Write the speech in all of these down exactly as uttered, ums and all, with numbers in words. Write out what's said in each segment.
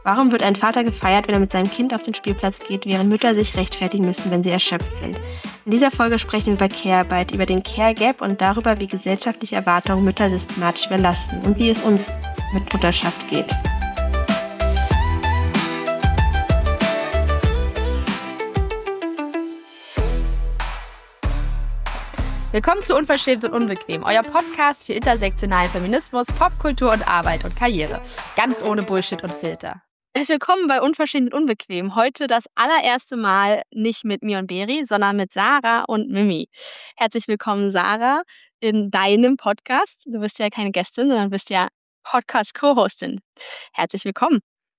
Warum wird ein Vater gefeiert, wenn er mit seinem Kind auf den Spielplatz geht, während Mütter sich rechtfertigen müssen, wenn sie erschöpft sind? In dieser Folge sprechen wir über Care-Arbeit, über den Care-Gap und darüber, wie gesellschaftliche Erwartungen Mütter systematisch überlasten und wie es uns mit Mutterschaft geht. Willkommen zu Unverschämt und Unbequem, euer Podcast für intersektionalen Feminismus, Popkultur und Arbeit und Karriere. Ganz ohne Bullshit und Filter. Herzlich willkommen bei Unverschämt und Unbequem. Heute das allererste Mal nicht mit mir und Beri, sondern mit Sarah und Mimi. Herzlich willkommen, Sarah, in deinem Podcast. Du bist ja keine Gästin, sondern bist ja Podcast-Co-Hostin. Herzlich willkommen.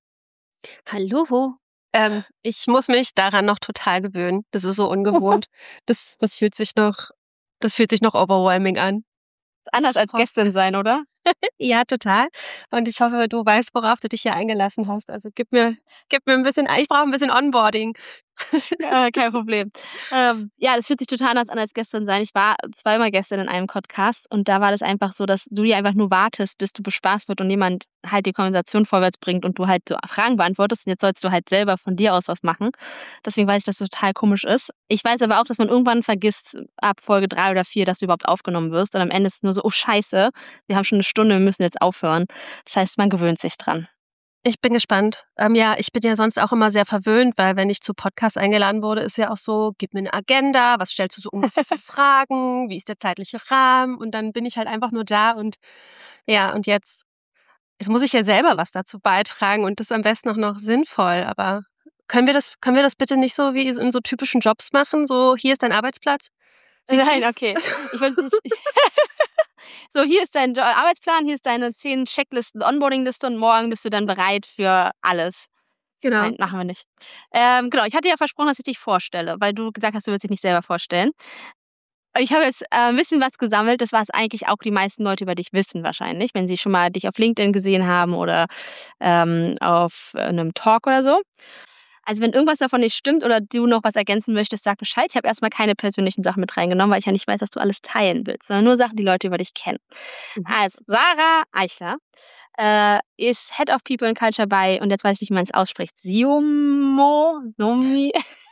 Hallo. Ähm, ich muss mich daran noch total gewöhnen. Das ist so ungewohnt. Das, das fühlt sich noch, das fühlt sich noch overwhelming an. Anders als Gästin sein, oder? Ja, total. Und ich hoffe, du weißt, worauf du dich hier eingelassen hast. Also gib mir, gib mir ein bisschen, ich brauche ein bisschen Onboarding. äh, kein Problem. Ähm, ja, das fühlt sich total anders an als gestern sein. Ich war zweimal gestern in einem Podcast und da war das einfach so, dass du dir einfach nur wartest, bis du bespaßt wird und jemand halt die Konversation vorwärts bringt und du halt so Fragen beantwortest und jetzt sollst du halt selber von dir aus was machen. Deswegen weiß ich, dass das total komisch ist. Ich weiß aber auch, dass man irgendwann vergisst, ab Folge drei oder vier, dass du überhaupt aufgenommen wirst und am Ende ist es nur so, oh scheiße, wir haben schon eine Stunde, wir müssen jetzt aufhören. Das heißt, man gewöhnt sich dran. Ich bin gespannt. Ähm, ja, ich bin ja sonst auch immer sehr verwöhnt, weil wenn ich zu Podcasts eingeladen wurde, ist ja auch so, gib mir eine Agenda, was stellst du so ungefähr für Fragen, wie ist der zeitliche Rahmen? Und dann bin ich halt einfach nur da und ja, und jetzt, jetzt muss ich ja selber was dazu beitragen und das am besten auch noch sinnvoll. Aber können wir das, können wir das bitte nicht so wie in so typischen Jobs machen? So, hier ist dein Arbeitsplatz? Sie Nein, okay. Ich will nicht. So, hier ist dein Arbeitsplan, hier ist deine zehn Checklisten, Onboarding-Liste und morgen bist du dann bereit für alles. Genau. Nein, machen wir nicht. Ähm, genau, ich hatte ja versprochen, dass ich dich vorstelle, weil du gesagt hast, du willst dich nicht selber vorstellen. Ich habe jetzt äh, ein bisschen was gesammelt, das was eigentlich auch die meisten Leute über dich wissen wahrscheinlich, wenn sie schon mal dich auf LinkedIn gesehen haben oder ähm, auf äh, einem Talk oder so. Also wenn irgendwas davon nicht stimmt oder du noch was ergänzen möchtest, sag Bescheid. Ich habe erstmal keine persönlichen Sachen mit reingenommen, weil ich ja nicht weiß, dass du alles teilen willst, sondern nur Sachen, die Leute über dich kennen. Mhm. Also Sarah Eichler äh, ist Head of People and Culture bei, und jetzt weiß ich nicht, wie man es ausspricht, Siomo, Nomi.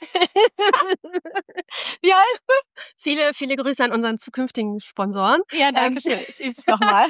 Wie heißt du? Viele, viele Grüße an unseren zukünftigen Sponsoren. Ja, danke schön. Ich übe es nochmal.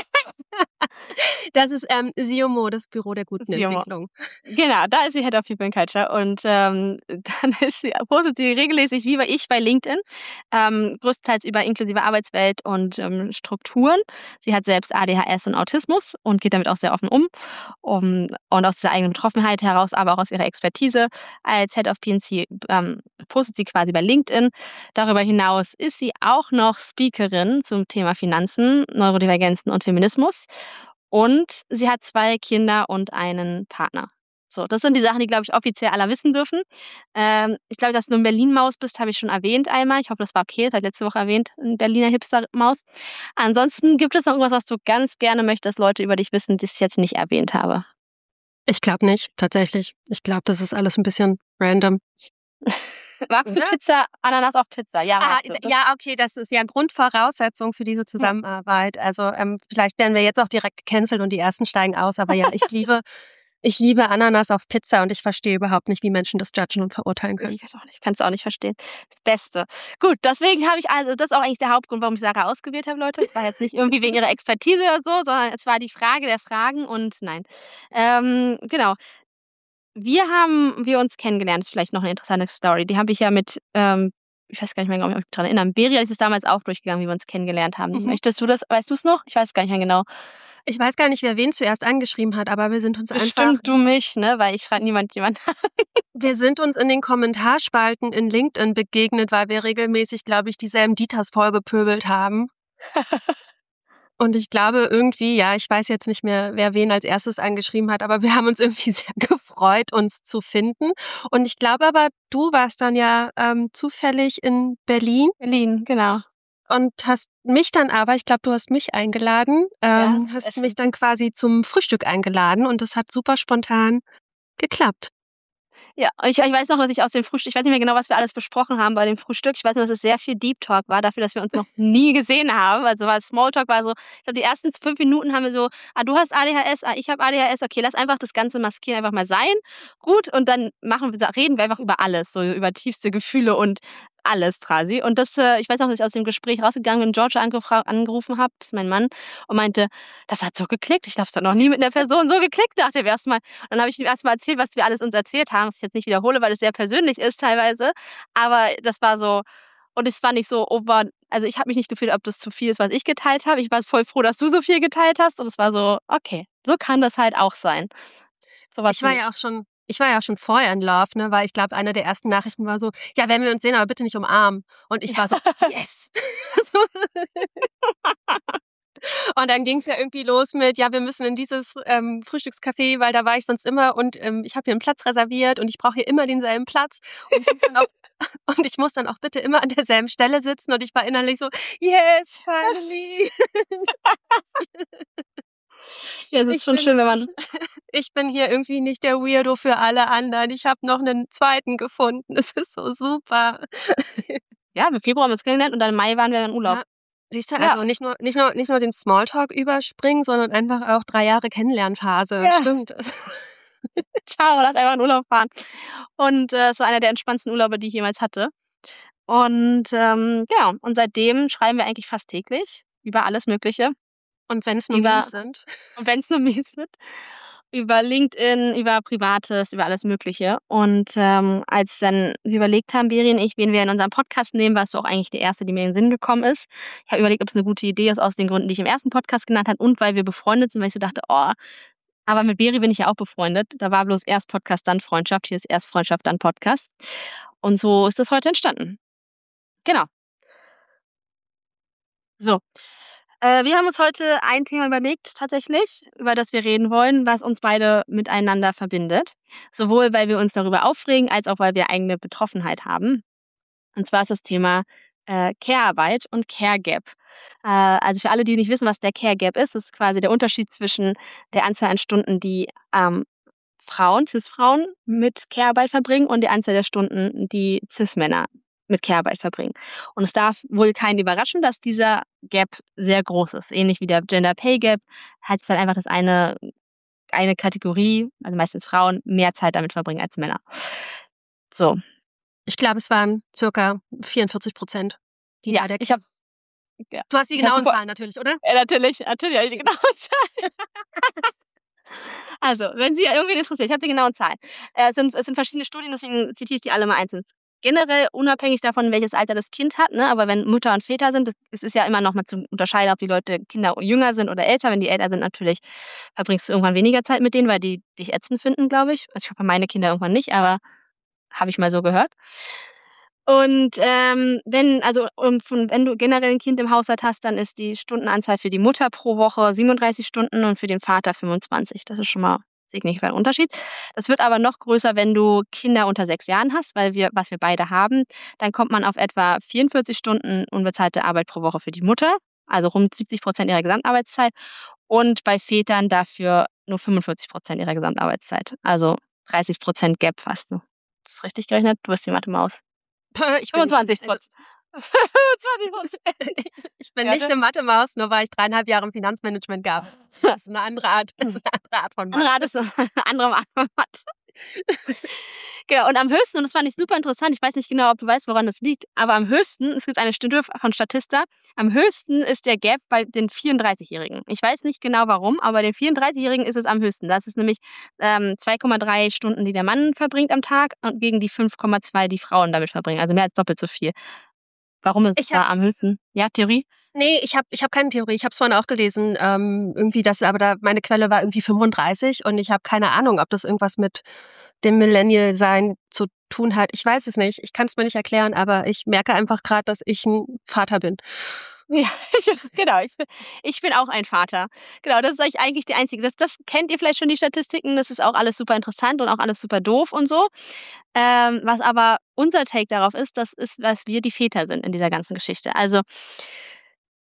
Das ist ähm, Siomo, das Büro der guten Siomo. Entwicklung. Genau, da ist sie Head of People and Culture und ähm, dann ist sie, postet sie regelmäßig wie bei ich bei LinkedIn, ähm, größtenteils über inklusive Arbeitswelt und ähm, Strukturen. Sie hat selbst A D H S und Autismus und geht damit auch sehr offen um, um und aus der eigenen Betroffenheit heraus, aber auch aus ihrer Expertise als Head of P and C ähm, postet sie quasi bei LinkedIn. Darüber hinaus ist sie auch noch Speakerin zum Thema Finanzen, Neurodivergenzen und Feminismus. Und sie hat zwei Kinder und einen Partner. So, das sind die Sachen, die, glaube ich, offiziell alle wissen dürfen. Ähm, ich glaube, dass du eine Berlin-Maus bist, habe ich schon erwähnt einmal. Ich hoffe, das war okay. Das habe ich letzte Woche erwähnt, eine Berliner Hipster-Maus. Ansonsten gibt es noch irgendwas, was du ganz gerne möchtest, dass Leute über dich wissen, das ich jetzt nicht erwähnt habe. Ich glaube nicht, tatsächlich. Ich glaube, das ist alles ein bisschen random. Magst du Pizza, Ananas auf Pizza? Ja, ah, du. ja, okay, das ist ja Grundvoraussetzung für diese Zusammenarbeit. Also ähm, vielleicht werden wir jetzt auch direkt gecancelt und die ersten steigen aus. Aber ja, ich liebe, ich liebe Ananas auf Pizza und ich verstehe überhaupt nicht, wie Menschen das judgen und verurteilen können. Ich auch nicht, kann es auch nicht verstehen. Das Beste. Gut, deswegen habe ich also, das ist auch eigentlich der Hauptgrund, warum ich Sarah ausgewählt habe, Leute. War jetzt nicht irgendwie wegen ihrer Expertise oder so, sondern es war die Frage der Fragen und nein. Ähm, genau. Wir haben wir uns kennengelernt, das ist vielleicht noch eine interessante Story. Die habe ich ja mit, ähm, ich weiß gar nicht mehr, ob ich mich daran erinnere, Beri ist es damals auch durchgegangen, wie wir uns kennengelernt haben. Mhm. Möchtest du das, weißt du es noch? Ich weiß gar nicht mehr genau. Ich weiß gar nicht, wer wen zuerst angeschrieben hat, aber wir sind uns Bestimmt einfach... Bestimmt du mich, ne? Weil ich schreibt niemand jemand an. Wir sind uns in den Kommentarspalten in LinkedIn begegnet, weil wir regelmäßig, glaube ich, dieselben Ditas vollgepöbelt haben. Und ich glaube irgendwie, ja, ich weiß jetzt nicht mehr, wer wen als erstes angeschrieben hat, aber wir haben uns irgendwie sehr gefreut, uns zu finden. Und ich glaube aber, du warst dann ja ähm, zufällig in Berlin. Berlin, genau. Und hast mich dann aber, ich glaube, du hast mich eingeladen, ähm, ja, hast essen. mich dann quasi zum Frühstück eingeladen und das hat super spontan geklappt. Ja, ich, ich weiß noch, dass ich aus dem Frühstück, ich weiß nicht mehr genau, was wir alles besprochen haben bei dem Frühstück. Ich weiß nur, dass es sehr viel Deep Talk war, dafür, dass wir uns noch nie gesehen haben. Also weil Smalltalk war so, ich glaube, die ersten fünf Minuten haben wir so, ah, du hast A D H S, ah, ich habe A D H S, okay, lass einfach das Ganze maskieren, einfach mal sein. Gut, und dann machen wir, reden wir einfach über alles, so über tiefste Gefühle und alles quasi. Und das, äh, ich weiß noch, dass ich aus dem Gespräch rausgegangen bin und George angefra- angerufen habe, das ist mein Mann, und meinte, das hat so geklickt. Ich glaube, es hat noch nie mit einer Person so geklickt, dachte ich erstmal. Dann habe ich ihm erstmal erzählt, was wir alles uns erzählt haben, was ich jetzt nicht wiederhole, weil es sehr persönlich ist teilweise. Aber das war so, und es war nicht so over, also ich habe mich nicht gefühlt, ob das zu viel ist, was ich geteilt habe. Ich war voll froh, dass du so viel geteilt hast. Und es war so, okay, so kann das halt auch sein. Sowas Ich war nicht. ja auch schon, ich war ja schon vorher in Love, ne, weil ich glaube, eine der ersten Nachrichten war so, ja, wenn wir uns sehen, aber bitte nicht umarmen. Und ich war so, yes. So. Und dann ging es ja irgendwie los mit, ja, wir müssen in dieses ähm, Frühstückscafé, weil da war ich sonst immer und ähm, ich habe hier einen Platz reserviert und ich brauche hier immer denselben Platz. Und ich, muss dann auch, und ich muss dann auch bitte immer an derselben Stelle sitzen. Und ich war innerlich so, yes, finally. Ja, es ist Ich schon bin, schön, wenn man. ich bin hier irgendwie nicht der Weirdo für alle anderen. Ich habe noch einen zweiten gefunden. Es ist so super. Ja, im Februar haben wir uns kennengelernt und dann im Mai waren wir in Urlaub. Ja, siehst du, Ja. also nicht nur, nicht nur, nicht nur den Smalltalk überspringen, sondern einfach auch drei Jahre Kennenlernphase. Ja. Stimmt. Ciao, lass einfach in Urlaub fahren. Und äh, es war einer der entspannendsten Urlaube, die ich jemals hatte. Und ähm, ja, und seitdem schreiben wir eigentlich fast täglich über alles Mögliche. Und wenn es nur Über, Memes sind. und wenn es nur Mies wird, über LinkedIn, über Privates, über alles Mögliche. Und ähm, als dann wir überlegt haben, Beri und ich, wen wir in unserem Podcast nehmen, warst du auch eigentlich die erste, die mir in den Sinn gekommen ist. Ich habe überlegt, ob es eine gute Idee ist, aus den Gründen, die ich im ersten Podcast genannt habe und weil wir befreundet sind, weil ich so dachte, oh, aber mit Beri bin ich ja auch befreundet. Da war bloß erst Podcast, dann Freundschaft. Hier ist erst Freundschaft, dann Podcast. Und so ist das heute entstanden. Genau. So. Äh, wir haben uns heute ein Thema überlegt, tatsächlich, über das wir reden wollen, was uns beide miteinander verbindet. Sowohl, weil wir uns darüber aufregen, als auch, weil wir eigene Betroffenheit haben. Und zwar ist das Thema äh, Care-Arbeit und Care Gap. Äh, also für alle, die nicht wissen, was der Care Gap ist, ist quasi der Unterschied zwischen der Anzahl an Stunden, die ähm, Frauen, Cis-Frauen mit Care-Arbeit verbringen und die Anzahl der Stunden, die Cis-Männer mit Care-Arbeit verbringen. Und es darf wohl keinen überraschen, dass dieser Gap sehr groß ist. Ähnlich wie der Gender Pay Gap heißt es halt einfach, dass eine, eine Kategorie, also meistens Frauen, mehr Zeit damit verbringen als Männer. So. Ich glaube, es waren circa vierundvierzig Prozent. Die Ja, leider. ich habe ja. Du hast die Ich hab genauen super- Zahlen natürlich, oder? Ja, natürlich, natürlich habe ich die genauen Zahlen. Also, wenn Sie irgendwie interessiert, ich habe die genauen Zahlen. Äh, es, sind, es sind verschiedene Studien, deswegen zitiere ich die alle mal einzeln. Generell unabhängig davon, welches Alter das Kind hat, ne? Aber wenn Mutter und Väter sind, das, es ist ja immer noch mal zu unterscheiden, ob die Leute Kinder jünger sind oder älter. Wenn die älter sind, natürlich verbringst du irgendwann weniger Zeit mit denen, weil die dich ätzend finden, glaube ich. Also ich hoffe, meine Kinder irgendwann nicht, aber habe ich mal so gehört. Und ähm, wenn, also um, von, wenn du generell ein Kind im Haushalt hast, dann ist die Stundenanzahl für die Mutter pro Woche siebenunddreißig Stunden und für den Vater fünfundzwanzig. Das ist schon mal signifikanter Unterschied. Das wird aber noch größer, wenn du Kinder unter sechs Jahren hast, weil wir, was wir beide haben, dann kommt man auf etwa vierundvierzig Stunden unbezahlte Arbeit pro Woche für die Mutter, also rund siebzig Prozent ihrer Gesamtarbeitszeit und bei Vätern dafür nur fünfundvierzig Prozent ihrer Gesamtarbeitszeit, also dreißig Prozent Gap fast. Das ist richtig gerechnet, du bist die Mathe-Maus. Ich bin fünfundzwanzig nicht, also, Prozent. fünfundzwanzig Prozent. ich bin Ja, nicht ne? eine Mathe-Maus, nur weil ich dreieinhalb Jahre im Finanzmanagement gab. Das ist eine andere Art, das ist eine andere Art von Mathe. Andere Art ist andere Art von Mathe. Genau, und am höchsten, und das fand ich super interessant, ich weiß nicht genau, ob du weißt, woran das liegt, aber am höchsten, es gibt eine Studie von Statista, am höchsten ist der Gap bei den vierunddreißigjährigen. Ich weiß nicht genau warum, aber bei den vierunddreißigjährigen ist es am höchsten. Das ist nämlich ähm, zwei Komma drei Stunden, die der Mann verbringt am Tag und gegen die fünf Komma zwei, die Frauen damit verbringen. Also mehr als doppelt so viel. Warum ist es Ich hab- da am höchsten? Ja, Theorie? Nee, ich habe ich hab keine Theorie. Ich habe es vorhin auch gelesen, ähm, irgendwie das, aber da meine Quelle war irgendwie fünfunddreißig und ich habe keine Ahnung, ob das irgendwas mit dem Millennial-Sein zu tun hat. Ich weiß es nicht. Ich kann es mir nicht erklären, aber ich merke einfach gerade, dass ich ein Vater bin. Ja, genau. Ich bin, ich bin auch ein Vater. Genau, das ist euch eigentlich die einzige. Das, das kennt ihr vielleicht schon, die Statistiken. Das ist auch alles super interessant und auch alles super doof und so. Ähm, was aber unser Take darauf ist, das ist, was wir die Väter sind in dieser ganzen Geschichte. Also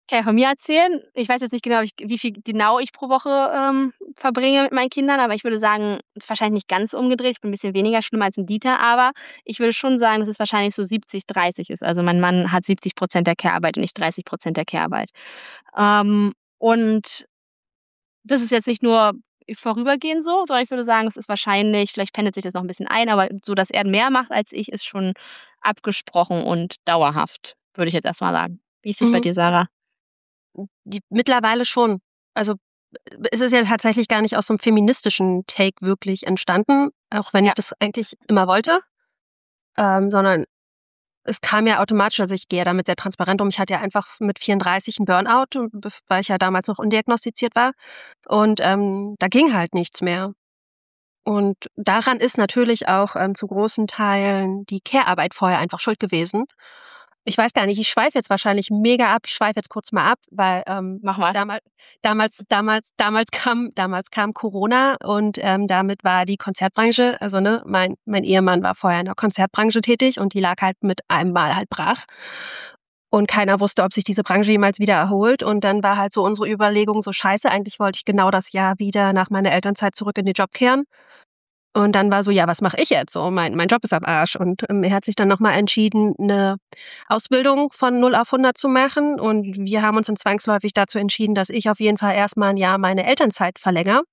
Kann ich von mir erzählen. Ich weiß jetzt nicht genau, ich, wie viel genau ich pro Woche ähm, verbringe mit meinen Kindern, aber ich würde sagen, wahrscheinlich nicht ganz umgedreht. Ich bin ein bisschen weniger schlimm als ein Dieter, aber ich würde schon sagen, dass es wahrscheinlich so siebzig dreißig ist. Also mein Mann hat siebzig Prozent der Care-Arbeit und ich dreißig Prozent der Care-Arbeit. Ähm, und das ist jetzt nicht nur vorübergehend so, sondern ich würde sagen, es ist wahrscheinlich, vielleicht pendelt sich das noch ein bisschen ein, aber so, dass er mehr macht als ich, ist schon abgesprochen und dauerhaft, würde ich jetzt erstmal sagen. Wie ist es bei Mhm. dir, Sarah? Die, mittlerweile schon. Also es ist ja tatsächlich gar nicht aus so einem feministischen Take wirklich entstanden, auch wenn Ja. ich das eigentlich immer wollte, ähm, sondern es kam ja automatisch, also ich gehe ja damit sehr transparent um. Ich hatte ja einfach mit vierunddreißig einen Burnout, weil ich ja damals noch undiagnostiziert war. Und ähm, da ging halt nichts mehr. Und daran ist natürlich auch ähm, zu großen Teilen die Care-Arbeit vorher einfach schuld gewesen. Ich weiß gar nicht, ich schweife jetzt wahrscheinlich mega ab. Ich schweife jetzt kurz mal ab, weil ähm, Mach mal. damals, damals, damals, damals kam, damals kam Corona und ähm, damit war die Konzertbranche, also ne, mein mein Ehemann war vorher in der Konzertbranche tätig und die lag halt mit einem Mal halt brach. Und keiner wusste, ob sich diese Branche jemals wieder erholt. Und dann war halt so unsere Überlegung so scheiße. Eigentlich wollte ich genau das Jahr wieder nach meiner Elternzeit zurück in den Job kehren. Und dann war so, ja, was mache ich jetzt? So, mein, mein Job ist am Arsch. Und ähm, er hat sich dann nochmal entschieden, eine Ausbildung von null auf hundert zu machen. Und wir haben uns dann zwangsläufig dazu entschieden, dass ich auf jeden Fall erstmal ein Jahr meine Elternzeit verlängere.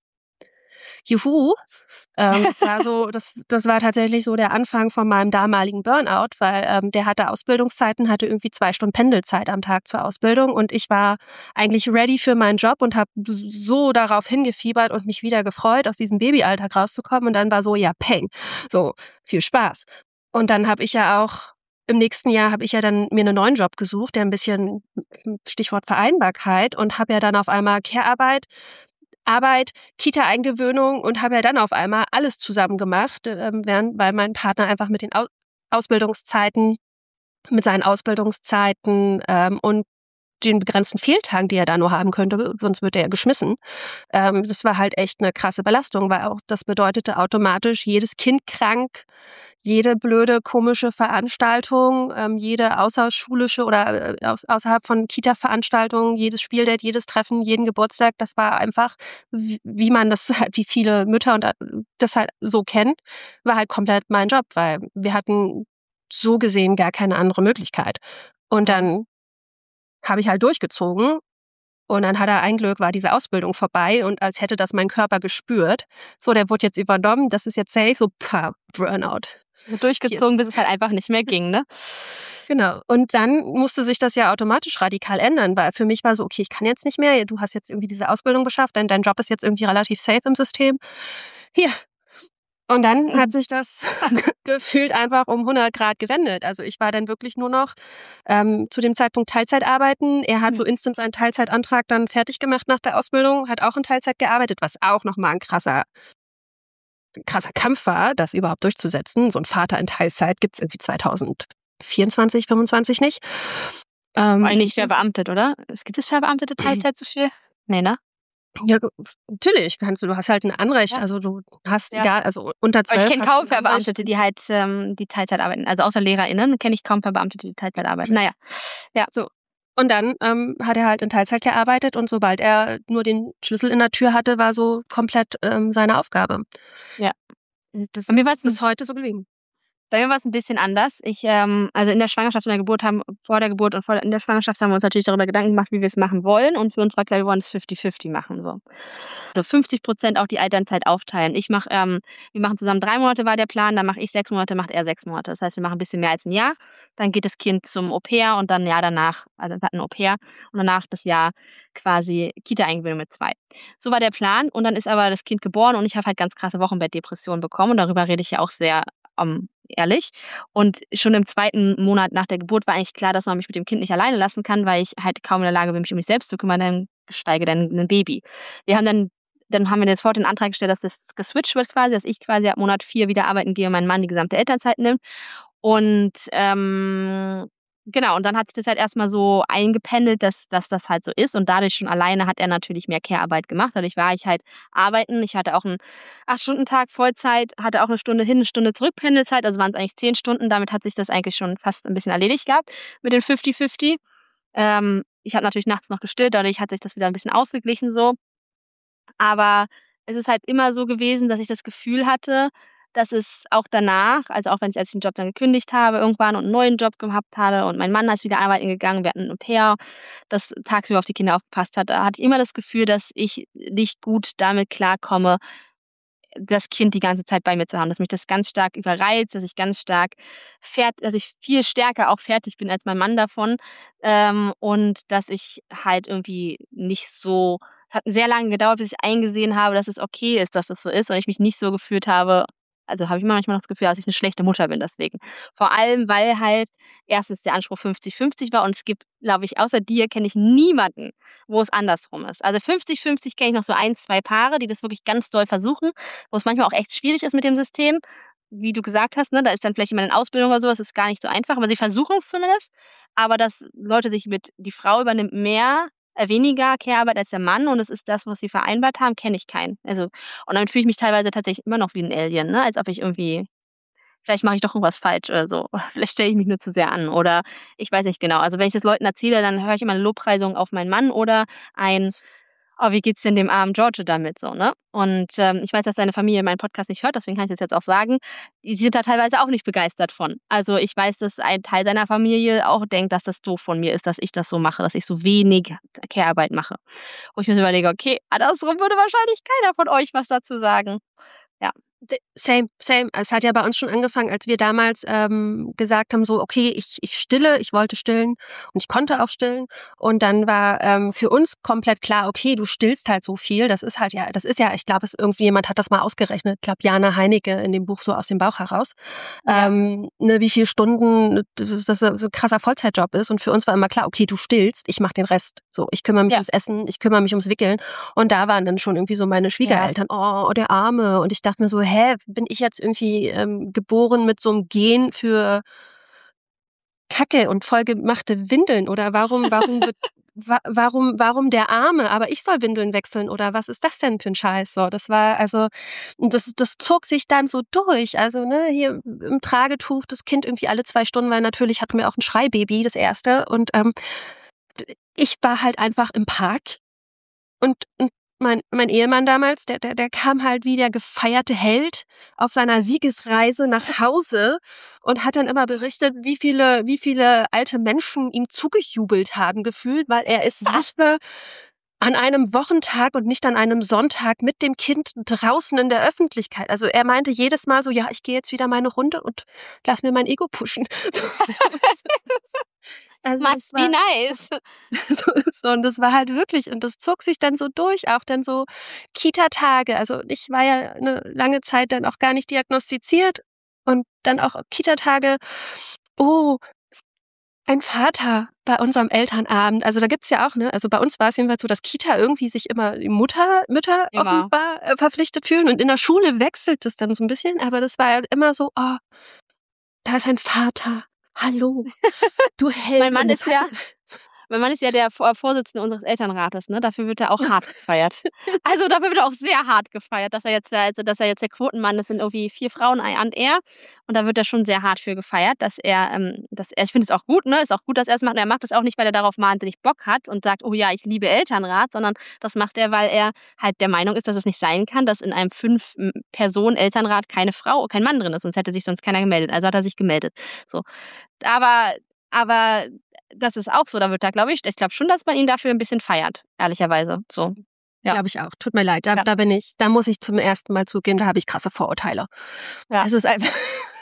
Juhu. Ähm, das war so, das, das war tatsächlich so der Anfang von meinem damaligen Burnout, weil ähm, der hatte Ausbildungszeiten, hatte irgendwie zwei Stunden Pendelzeit am Tag zur Ausbildung und ich war eigentlich ready für meinen Job und habe so darauf hingefiebert und mich wieder gefreut, aus diesem Babyalltag rauszukommen und dann war so, ja, peng, so, viel Spaß. Und dann habe ich ja auch im nächsten Jahr habe ich ja dann mir einen neuen Job gesucht, der ein bisschen, Stichwort Vereinbarkeit, und habe ja dann auf einmal Care-Arbeit, Arbeit, Kita-Eingewöhnung und habe ja dann auf einmal alles zusammen gemacht, ähm, während, weil mein Partner einfach mit den Aus- Ausbildungszeiten, mit seinen Ausbildungszeiten ähm, und den begrenzten Fehltagen, die er da nur haben könnte, sonst wird er ja geschmissen. Ähm, das war halt echt eine krasse Belastung, weil auch das bedeutete automatisch jedes Kind krank, jede blöde, komische Veranstaltung, ähm, jede außerschulische oder äh, aus, außerhalb von Kita-Veranstaltungen, jedes Spieldate, jedes Treffen, jeden Geburtstag, das war einfach, wie, wie man das halt, wie viele Mütter und äh, das halt so kennen, war halt komplett mein Job, weil wir hatten so gesehen gar keine andere Möglichkeit. Und dann habe ich halt durchgezogen und dann hat er ein Glück, war diese Ausbildung vorbei und als hätte das mein Körper gespürt. So, der wurde jetzt übernommen, das ist jetzt safe, so pah, Burnout. So durchgezogen, bis es halt einfach nicht mehr ging, ne? Genau. Und dann musste sich das ja automatisch radikal ändern, weil für mich war so, okay, ich kann jetzt nicht mehr, du hast jetzt irgendwie diese Ausbildung geschafft, dein, dein Job ist jetzt irgendwie relativ safe im System. Hier. Und dann hat sich das gefühlt einfach um hundert Grad gewendet. Also ich war dann wirklich nur noch ähm, zu dem Zeitpunkt Teilzeit arbeiten. Er hat so instant seinen Teilzeitantrag dann fertig gemacht nach der Ausbildung, hat auch in Teilzeit gearbeitet, was auch nochmal ein krasser, krasser Kampf war, das überhaupt durchzusetzen. So ein Vater in Teilzeit gibt's irgendwie zweitausendvierundzwanzig, fünfundzwanzig nicht. Ähm, Eigentlich verbeamtet, oder? Gibt es verbeamtete Teilzeit so viel? Nee, ne? Ja, natürlich kannst du, du hast halt ein Anrecht, Ja. also du hast, Ja. egal, also unter zwölf. Aber ich kenne hast du kaum ein Anrecht. Verbeamtete, die halt ähm, die Teilzeit arbeiten. Also außer LehrerInnen kenne ich kaum Verbeamtete, die Teilzeit arbeiten. Naja, ja. So. Und dann ähm, hat er halt in Teilzeit gearbeitet und sobald er nur den Schlüssel in der Tür hatte, war so komplett ähm, seine Aufgabe. Ja. Und das Bei mir ist war's bis heute so geblieben. Bei mir war es ein bisschen anders. Ich, ähm, also in der Schwangerschaft und der Geburt haben, vor der Geburt und vor der, in der Schwangerschaft haben wir uns natürlich darüber Gedanken gemacht, wie wir es machen wollen. Und für uns war klar, wir wollen es fünfzig fünfzig machen. So. Also fünfzig Prozent auch die Elternzeit aufteilen. Ich mache, ähm, wir machen zusammen drei Monate war der Plan, dann mache ich sechs Monate, macht er sechs Monate. Das heißt, wir machen ein bisschen mehr als ein Jahr. Dann geht das Kind zum Au-pair und dann ein Jahr danach, also es hat ein Au-pair und danach das Jahr quasi Kita-Eingewöhnung mit zwei. So war der Plan. Und dann ist aber das Kind geboren und ich habe halt ganz krasse Wochenbettdepressionen bekommen. Und darüber rede ich ja auch sehr um, ehrlich. Und schon im zweiten Monat nach der Geburt war eigentlich klar, dass man mich mit dem Kind nicht alleine lassen kann, weil ich halt kaum in der Lage bin, mich um mich selbst zu kümmern, dann geschweige denn ein Baby. Wir haben dann, dann haben wir sofort den Antrag gestellt, dass das geswitcht wird quasi, dass ich quasi ab Monat vier wieder arbeiten gehe und mein Mann die gesamte Elternzeit nimmt. Und ähm, genau, und dann hat sich das halt erstmal so eingependelt, dass, dass das halt so ist. Und dadurch schon alleine hat er natürlich mehr Care-Arbeit gemacht. Dadurch war ich halt arbeiten. Ich hatte auch einen acht-Stunden-Tag Vollzeit, hatte auch eine Stunde hin, eine Stunde zurück Pendelzeit. Also waren es eigentlich zehn Stunden. Damit hat sich das eigentlich schon fast ein bisschen erledigt gehabt mit den fünfzig fünfzig. Ähm, ich habe natürlich nachts noch gestillt, dadurch hat sich das wieder ein bisschen ausgeglichen so. Aber es ist halt immer so gewesen, dass ich das Gefühl hatte, dass es auch danach, also auch wenn ich als ich den Job dann gekündigt habe irgendwann und einen neuen Job gehabt hatte und mein Mann ist wieder arbeiten gegangen, wir hatten ein Au-pair, das tagsüber auf die Kinder aufgepasst hat, da hatte ich immer das Gefühl, dass ich nicht gut damit klarkomme, das Kind die ganze Zeit bei mir zu haben, dass mich das ganz stark überreizt, dass ich ganz stark fert dass ich viel stärker auch fertig bin als mein Mann davon, ähm, und dass ich halt irgendwie nicht so es hat sehr lange gedauert, bis ich eingesehen habe, dass es okay ist, dass es so ist und ich mich nicht so gefühlt habe also, habe ich manchmal noch das Gefühl, dass ich 'ne schlechte Mutter bin deswegen. Vor allem, weil halt erstens der Anspruch fünfzig fünfzig war und es gibt, glaube ich, außer dir kenne ich niemanden, wo es andersrum ist. Also, fünfzig fünfzig kenne ich noch so ein, zwei Paare, die das wirklich ganz doll versuchen, wo es manchmal auch echt schwierig ist mit dem System. Wie du gesagt hast, ne, da ist dann vielleicht jemand in Ausbildung oder so, das ist gar nicht so einfach, aber sie versuchen's zumindest. Aber dass Leute sich mit die Frau übernimmt mehr äh, weniger Care-Arbeit als der Mann und es ist das, was sie vereinbart haben, kenne ich keinen. Also und damit fühle ich mich teilweise tatsächlich immer noch wie 'n Alien, ne, als ob ich irgendwie vielleicht mache ich doch irgendwas falsch oder so. Oder vielleicht stelle ich mich nur zu sehr an oder ich weiß nicht genau. Also, wenn ich das Leuten erzähle, dann höre ich immer 'ne Lobpreisung auf meinen Mann oder ein: „Oh, wie geht's denn dem armen Giorgio damit?“ so, ne? Und, ähm, ich weiß, dass seine Familie meinen Podcast nicht hört, deswegen kann ich das jetzt auch sagen. Die sind da teilweise auch nicht begeistert von. Also, ich weiß, dass ein Teil seiner Familie auch denkt, dass das doof von mir ist, dass ich das so mache, dass ich so wenig Care-Arbeit mache. Wo ich mir so überlege: „Okay, andersrum würde wahrscheinlich keiner von euch was dazu sagen.“ Ja. D same, same. Es hat ja bei uns schon angefangen, als wir damals, ähm, gesagt haben, so: „Okay, ich ich stille“, ich wollte stillen und ich konnte auch stillen. Und dann war, ähm, für uns komplett klar: „Okay, du stillst halt so viel.“ Das ist halt ja das ist ja ich glaube, es irgendjemand hat das mal ausgerechnet. Ich glaube, Jana Heinecke in dem Buch so „Aus dem Bauch heraus“, Ja. ähm, ne, wie viel Stunden das das so 'n krasser Vollzeitjob ist. Und für uns war immer klar: „Okay, du stillst, ich mache den Rest.“ So, ich kümmere mich Ja. ums Essen, ich kümmere mich ums Wickeln. Und da waren dann schon irgendwie so meine Ja. Schwiegereltern: „Oh, der Arme.“ Und ich dachte mir so: „Hä, bin ich jetzt irgendwie, ähm, geboren mit so 'm Gen für Kacke und vollgemachte Windeln oder warum warum wird wa warum warum der Arme, aber ich soll Windeln wechseln oder was ist das denn für 'n Scheiß?“ So, das war also und das das zog sich dann so durch. Also, ne, hier im Tragetuch, das Kind irgendwie alle zwei Stunden, weil natürlich hatten wir auch 'n Schreibaby, das erste. Und, ähm, d ich war halt einfach im Park und und mein mein Ehemann damals, der der der kam halt wie der gefeierte Held auf seiner Siegesreise nach Hause und hat dann immer berichtet, wie viele wie viele alte Menschen ihm zugejubelt haben gefühlt, weil er ist Wespe an einem Wochentag und nicht an einem Sonntag mit dem Kind draußen in der Öffentlichkeit. Also, er meinte jedes Mal so: „Ja, ich gehe jetzt wieder meine Runde und lasse mir mein Ego pushen.“ So, also, das Must be war nice. so so und das war halt wirklich und das zog sich dann so durch, auch dann so Kita-Tage. Also, ich war ja 'ne lange Zeit dann auch gar nicht diagnostiziert und dann auch Kita-Tage. Oh, ein Vater bei unserem Elternabend. Also, da gibt's ja auch, ne also, bei uns war's jedenfalls so, dass Kita irgendwie sich immer Mutter Mütter Immer. offenbar, äh, verpflichtet fühlen und in der Schule wechselt es dann so 'n bisschen, aber das war halt immer so: „Oh, da ist ein Vater. Hallo, du Mein Held.“ Mann Und ist es hat ja mein Mann ist ja der Vor Vorsitzende unseres Elternrates, ne? Dafür wird er auch hart gefeiert. Also, dafür wird er auch sehr hart gefeiert, dass er jetzt der also, dass er jetzt der Quotenmann ist, sind irgendwie vier Frauen, ei und er. Und da wird er schon sehr hart für gefeiert, dass er, ähm dass er ich finde es auch gut, ne? Ist auch gut, dass er's macht. Und er macht das auch nicht, weil er darauf wahnsinnig Bock hat und sagt: „Oh ja, ich liebe Elternrat“, sondern das macht er, weil er halt der Meinung ist, dass es nicht sein kann, dass in einem fünf m Personen-Elternrat keine Frau kein Mann drin ist, sonst hätte sich sonst keiner gemeldet. Also, hat er sich gemeldet. So. Aber aber das ist auch so, da wird er, glaube ich ich glaube schon, dass man ihn dafür 'n bisschen feiert, ehrlicherweise, so. Ja. Glaube ich auch. Tut mir leid, da Ja. da bin ich da muss ich zum ersten Mal zugeben, da habe ich krasse Vorurteile. Ja. Es ist einfach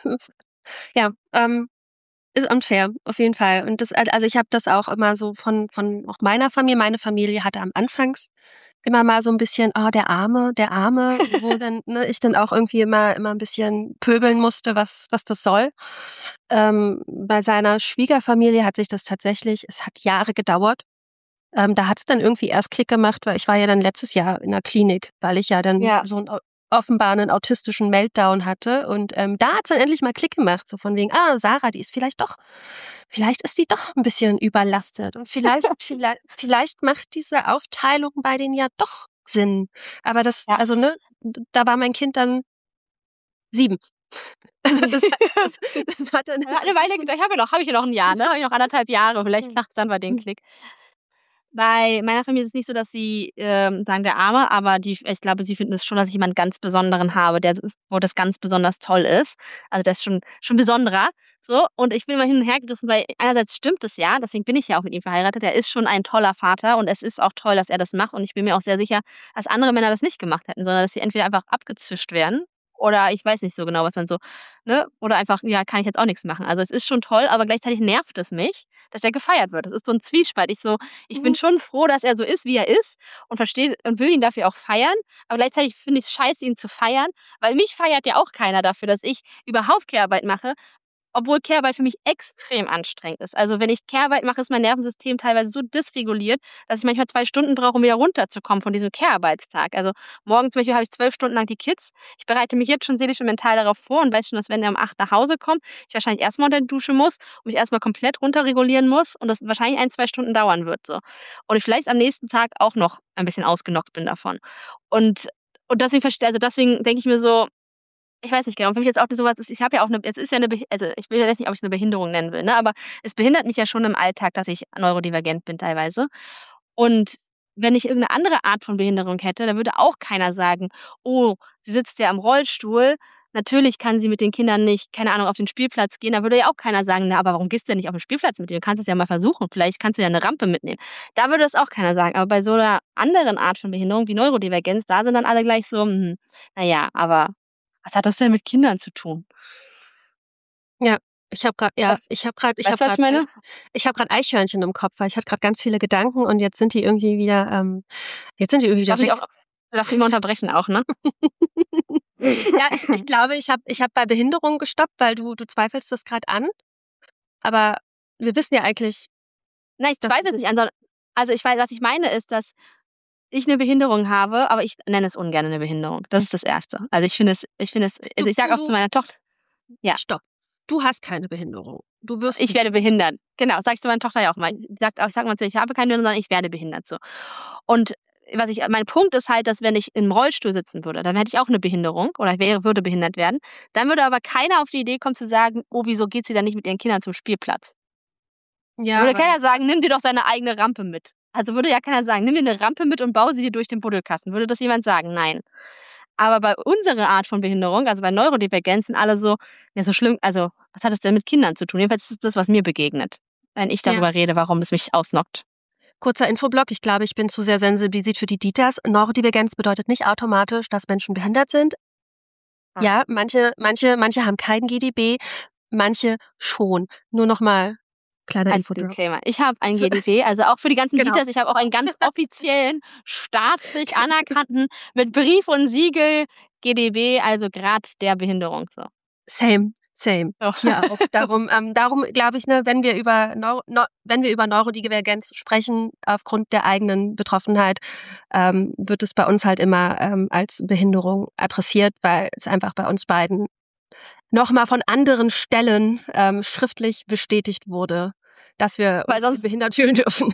ja, ähm, ist unfair, auf jeden Fall. Und das al also, ich habe das auch immer so von von auch meiner Familie meine Familie hatte am anfangs immer mal so 'n bisschen: „Oh, der Arme, der Arme“, wo dann, ne, ich dann auch irgendwie immer immer 'n bisschen pöbeln musste, was was das soll. Ähm, bei seiner Schwiegerfamilie hat sich das tatsächlich es hat Jahre gedauert. Ähm, da hat's dann irgendwie erst Klick gemacht, weil ich war ja dann letztes Jahr in der Klinik, weil ich ja dann Ja. so 'n o offenbar 'nen autistischen Meltdown hatte. Und, ähm, da hat's dann endlich mal Klick gemacht, so von wegen: „Ah, Sarah, die ist vielleicht doch vielleicht ist die doch 'n bisschen überlastet und vielleicht viellei vielleicht macht diese Aufteilung bei denen ja doch Sinn.“ Aber das Ja. also, ne, d da war mein Kind dann sieben. Also, das hat das das hat dann Hat 'ne Weile gedau ich habe ja noch habe ich ja noch 'n Jahr, ne? Habe ich noch anderthalb Jahre, vielleicht macht's dann bei denen Klick. Bei meiner Familie ist es nicht so, dass sie ähm, sagen, der Arme, aber die, ich glaube, sie finden es schon, dass ich jemanden ganz Besonderen habe, der das- wo das ganz besonders toll ist. Also der ist schon, schon besonderer. So, und ich bin immer hin und her gerissen, weil einerseits stimmt es ja, deswegen bin ich ja auch mit ihm verheiratet. Er ist schon ein toller Vater und es ist auch toll, dass er das macht. Und ich bin mir auch sehr sicher, dass andere Männer das nicht gemacht hätten, sondern dass sie entweder einfach abgezischt werden oder ich weiß nicht so genau, was man so, ne? Oder einfach, ja, kann ich jetzt auch nichts machen. Also es ist schon toll, aber gleichzeitig nervt es mich, dass er gefeiert wird. Das ist so ein Zwiespalt. Ich so, ich bin Mhm. schon froh, dass er so ist, wie er ist und verstehe und will ihn dafür auch feiern. Aber gleichzeitig finde ich es scheiße, ihn zu feiern, weil mich feiert ja auch keiner dafür, dass ich überhaupt Care-Arbeit mache, obwohl Care-Arbeit für mich extrem anstrengend ist. Also wenn ich Care-Arbeit mache, ist mein Nervensystem teilweise so dysreguliert, dass ich manchmal zwei Stunden brauche, um wieder runterzukommen von diesem Care-Arbeitstag. Also morgen zum Beispiel habe ich zwölf Stunden lang die Kids. Ich bereite mich jetzt schon seelisch und mental darauf vor und weiß schon, dass wenn er um acht nach Hause kommt, ich wahrscheinlich erstmal unter die Dusche muss und mich erstmal komplett runterregulieren muss und das wahrscheinlich ein, zwei Stunden dauern wird. So. Und ich vielleicht am nächsten Tag auch noch ein bisschen ausgenockt bin davon. Und, und deswegen, verste- also deswegen denke ich mir so, ich weiß nicht genau, für mich jetzt auch sowas ist, ich habe ja auch eine, es ist ja eine, Beh- also ich will jetzt nicht, ob ich es eine Behinderung nennen will, ne, aber es behindert mich ja schon im Alltag, dass ich neurodivergent bin teilweise. Und wenn ich irgendeine andere Art von Behinderung hätte, dann würde auch keiner sagen, oh, sie sitzt ja im Rollstuhl, natürlich kann sie mit den Kindern nicht, keine Ahnung, auf den Spielplatz gehen. Da würde ja auch keiner sagen, na, aber warum gehst du denn nicht auf den Spielplatz mit ihr? Du kannst es ja mal versuchen, vielleicht kannst du ja eine Rampe mitnehmen. Da würde das auch keiner sagen. Aber bei so einer anderen Art von Behinderung wie Neurodivergenz, da sind dann alle gleich so, hm, naja, aber was hat das denn mit Kindern zu tun? Ja, ich habe gerade, ja, Weißt, ich habe gerade, ich habe weißt du, was ich gerade, meine? ich habe gerade Eichhörnchen im Kopf, weil ich hatte gerade ganz viele Gedanken und jetzt sind die irgendwie wieder, ähm, jetzt sind die irgendwie Darf wieder ich weg. auch, darf ich mal unterbrechen auch, ne? Ja, ich, ich glaube, ich habe, ich habe bei Behinderung gestoppt, weil du, du zweifelst das gerade an. Aber wir wissen ja eigentlich, Nein, ich dass du zweifle es bist. nicht an, sondern, also ich weiß, was ich meine ist, dass ich eine Behinderung habe, aber ich nenne es ungern eine Behinderung. Das ist das Erste. Also ich finde es, ich finde es, Du, also ich sage du, auch zu du, meiner Tochter, ja, stopp. Du hast keine Behinderung. Du wirst ich nicht. werde behindert. Genau, sag ich zu meiner Tochter ja auch mal. Sie sagt auch, ich sage mal zu ihr, ich habe keine Behinderung, sondern ich werde behindert. So. Und was ich, mein Punkt ist halt, dass wenn ich im Rollstuhl sitzen würde, dann hätte ich auch eine Behinderung oder ich wäre, würde behindert werden. Dann würde aber keiner auf die Idee kommen zu sagen, oh, wieso geht sie dann nicht mit ihren Kindern zum Spielplatz? Ja, Würde aber keiner das, sagen, nimm dir doch seine eigene Rampe mit. Also würde ja keiner sagen, nimm dir eine Rampe mit und bau sie dir durch den Buddelkasten. Würde das jemand sagen? Nein. Aber bei unserer Art von Behinderung, also bei Neurodivergenz, sind alle so, ja, so schlimm, also, was hat das denn mit Kindern zu tun? Jedenfalls ist es das, was mir begegnet, wenn ich ja. darüber rede, warum es mich ausnockt. Kurzer Infoblock. Ich glaube, ich bin zu sehr sensibilisiert für die Ditas. Neurodivergenz bedeutet nicht automatisch, dass Menschen behindert sind. Ah. Ja, manche, manche, manche haben kein G D B, manche schon. Nur nochmal kleiner Als Infodrop. Disclaimer. Ich habe ein Für- G D B, also auch für die ganzen Genau. Ditas, ich habe auch einen ganz offiziellen, staatlich anerkannten, mit Brief und Siegel G D B, also Grad der Behinderung. So. Same, same. So. Hier auch. Darum, ähm, darum glaube ich, ne, wenn wir über Neu Neu wenn wir über Neurodivergenz sprechen, aufgrund der eigenen Betroffenheit, ähm, wird es bei uns halt immer ähm, als Behinderung adressiert, weil es einfach bei uns beiden nochmal von anderen Stellen ähm, schriftlich bestätigt wurde, dass wir Weil uns sonst behindert fühlen dürfen.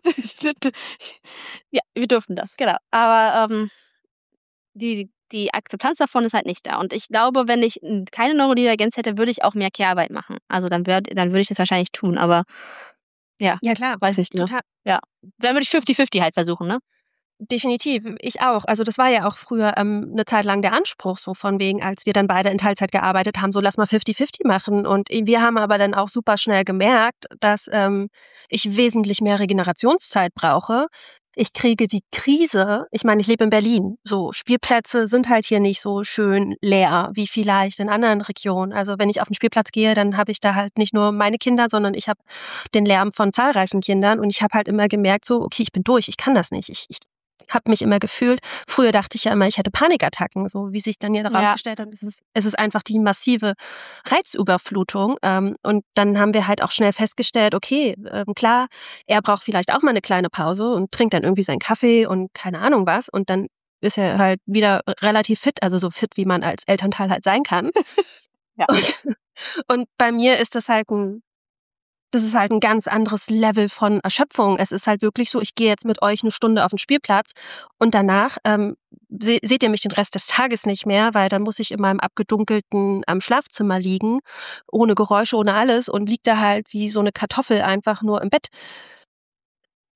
ja, wir dürfen das, genau. Aber ähm, die, die Akzeptanz davon ist halt nicht da. Und ich glaube, wenn ich n- keine Neurodivergenz hätte, würde ich auch mehr Care-Arbeit machen. Also dann würd, dann würde ich das wahrscheinlich tun, aber ja, Ja klar, weiß nicht, ne? total. Ja. Dann würde ich fünfzig fünfzig halt versuchen, ne? Definitiv, ich auch. Also das war ja auch früher ähm, eine Zeit lang der Anspruch, so von wegen, als wir dann beide in Teilzeit gearbeitet haben, so lass mal fünfzig fünfzig machen. Und wir haben aber dann auch super schnell gemerkt, dass ähm, ich wesentlich mehr Regenerationszeit brauche. Ich kriege die Krise, ich meine, ich lebe in Berlin, so Spielplätze sind halt hier nicht so schön leer wie vielleicht in anderen Regionen. Also wenn ich auf den Spielplatz gehe, dann habe ich da halt nicht nur meine Kinder, sondern ich habe den Lärm von zahlreichen Kindern und ich habe halt immer gemerkt, so okay, ich bin durch, ich kann das nicht, ich, ich habe mich immer gefühlt. Früher dachte ich ja immer, ich hätte Panikattacken, so wie sich dann ja Ja. herausgestellt hat. Es ist, es ist einfach die massive Reizüberflutung. Ähm, und dann haben wir halt auch schnell festgestellt, okay, ähm, klar, er braucht vielleicht auch mal eine kleine Pause und trinkt dann irgendwie seinen Kaffee und keine Ahnung was. Und dann ist er halt wieder relativ fit, also so fit, wie man als Elternteil halt sein kann. Ja. Und, und bei mir ist das halt ein Das ist halt ein ganz anderes Level von Erschöpfung. Es ist halt wirklich so, ich gehe jetzt mit euch eine Stunde auf den Spielplatz und danach ähm, se seht ihr mich den Rest des Tages nicht mehr, weil dann muss ich in meinem abgedunkelten ähm, Schlafzimmer liegen, ohne Geräusche, ohne alles und lieg da halt wie so eine Kartoffel einfach nur im Bett.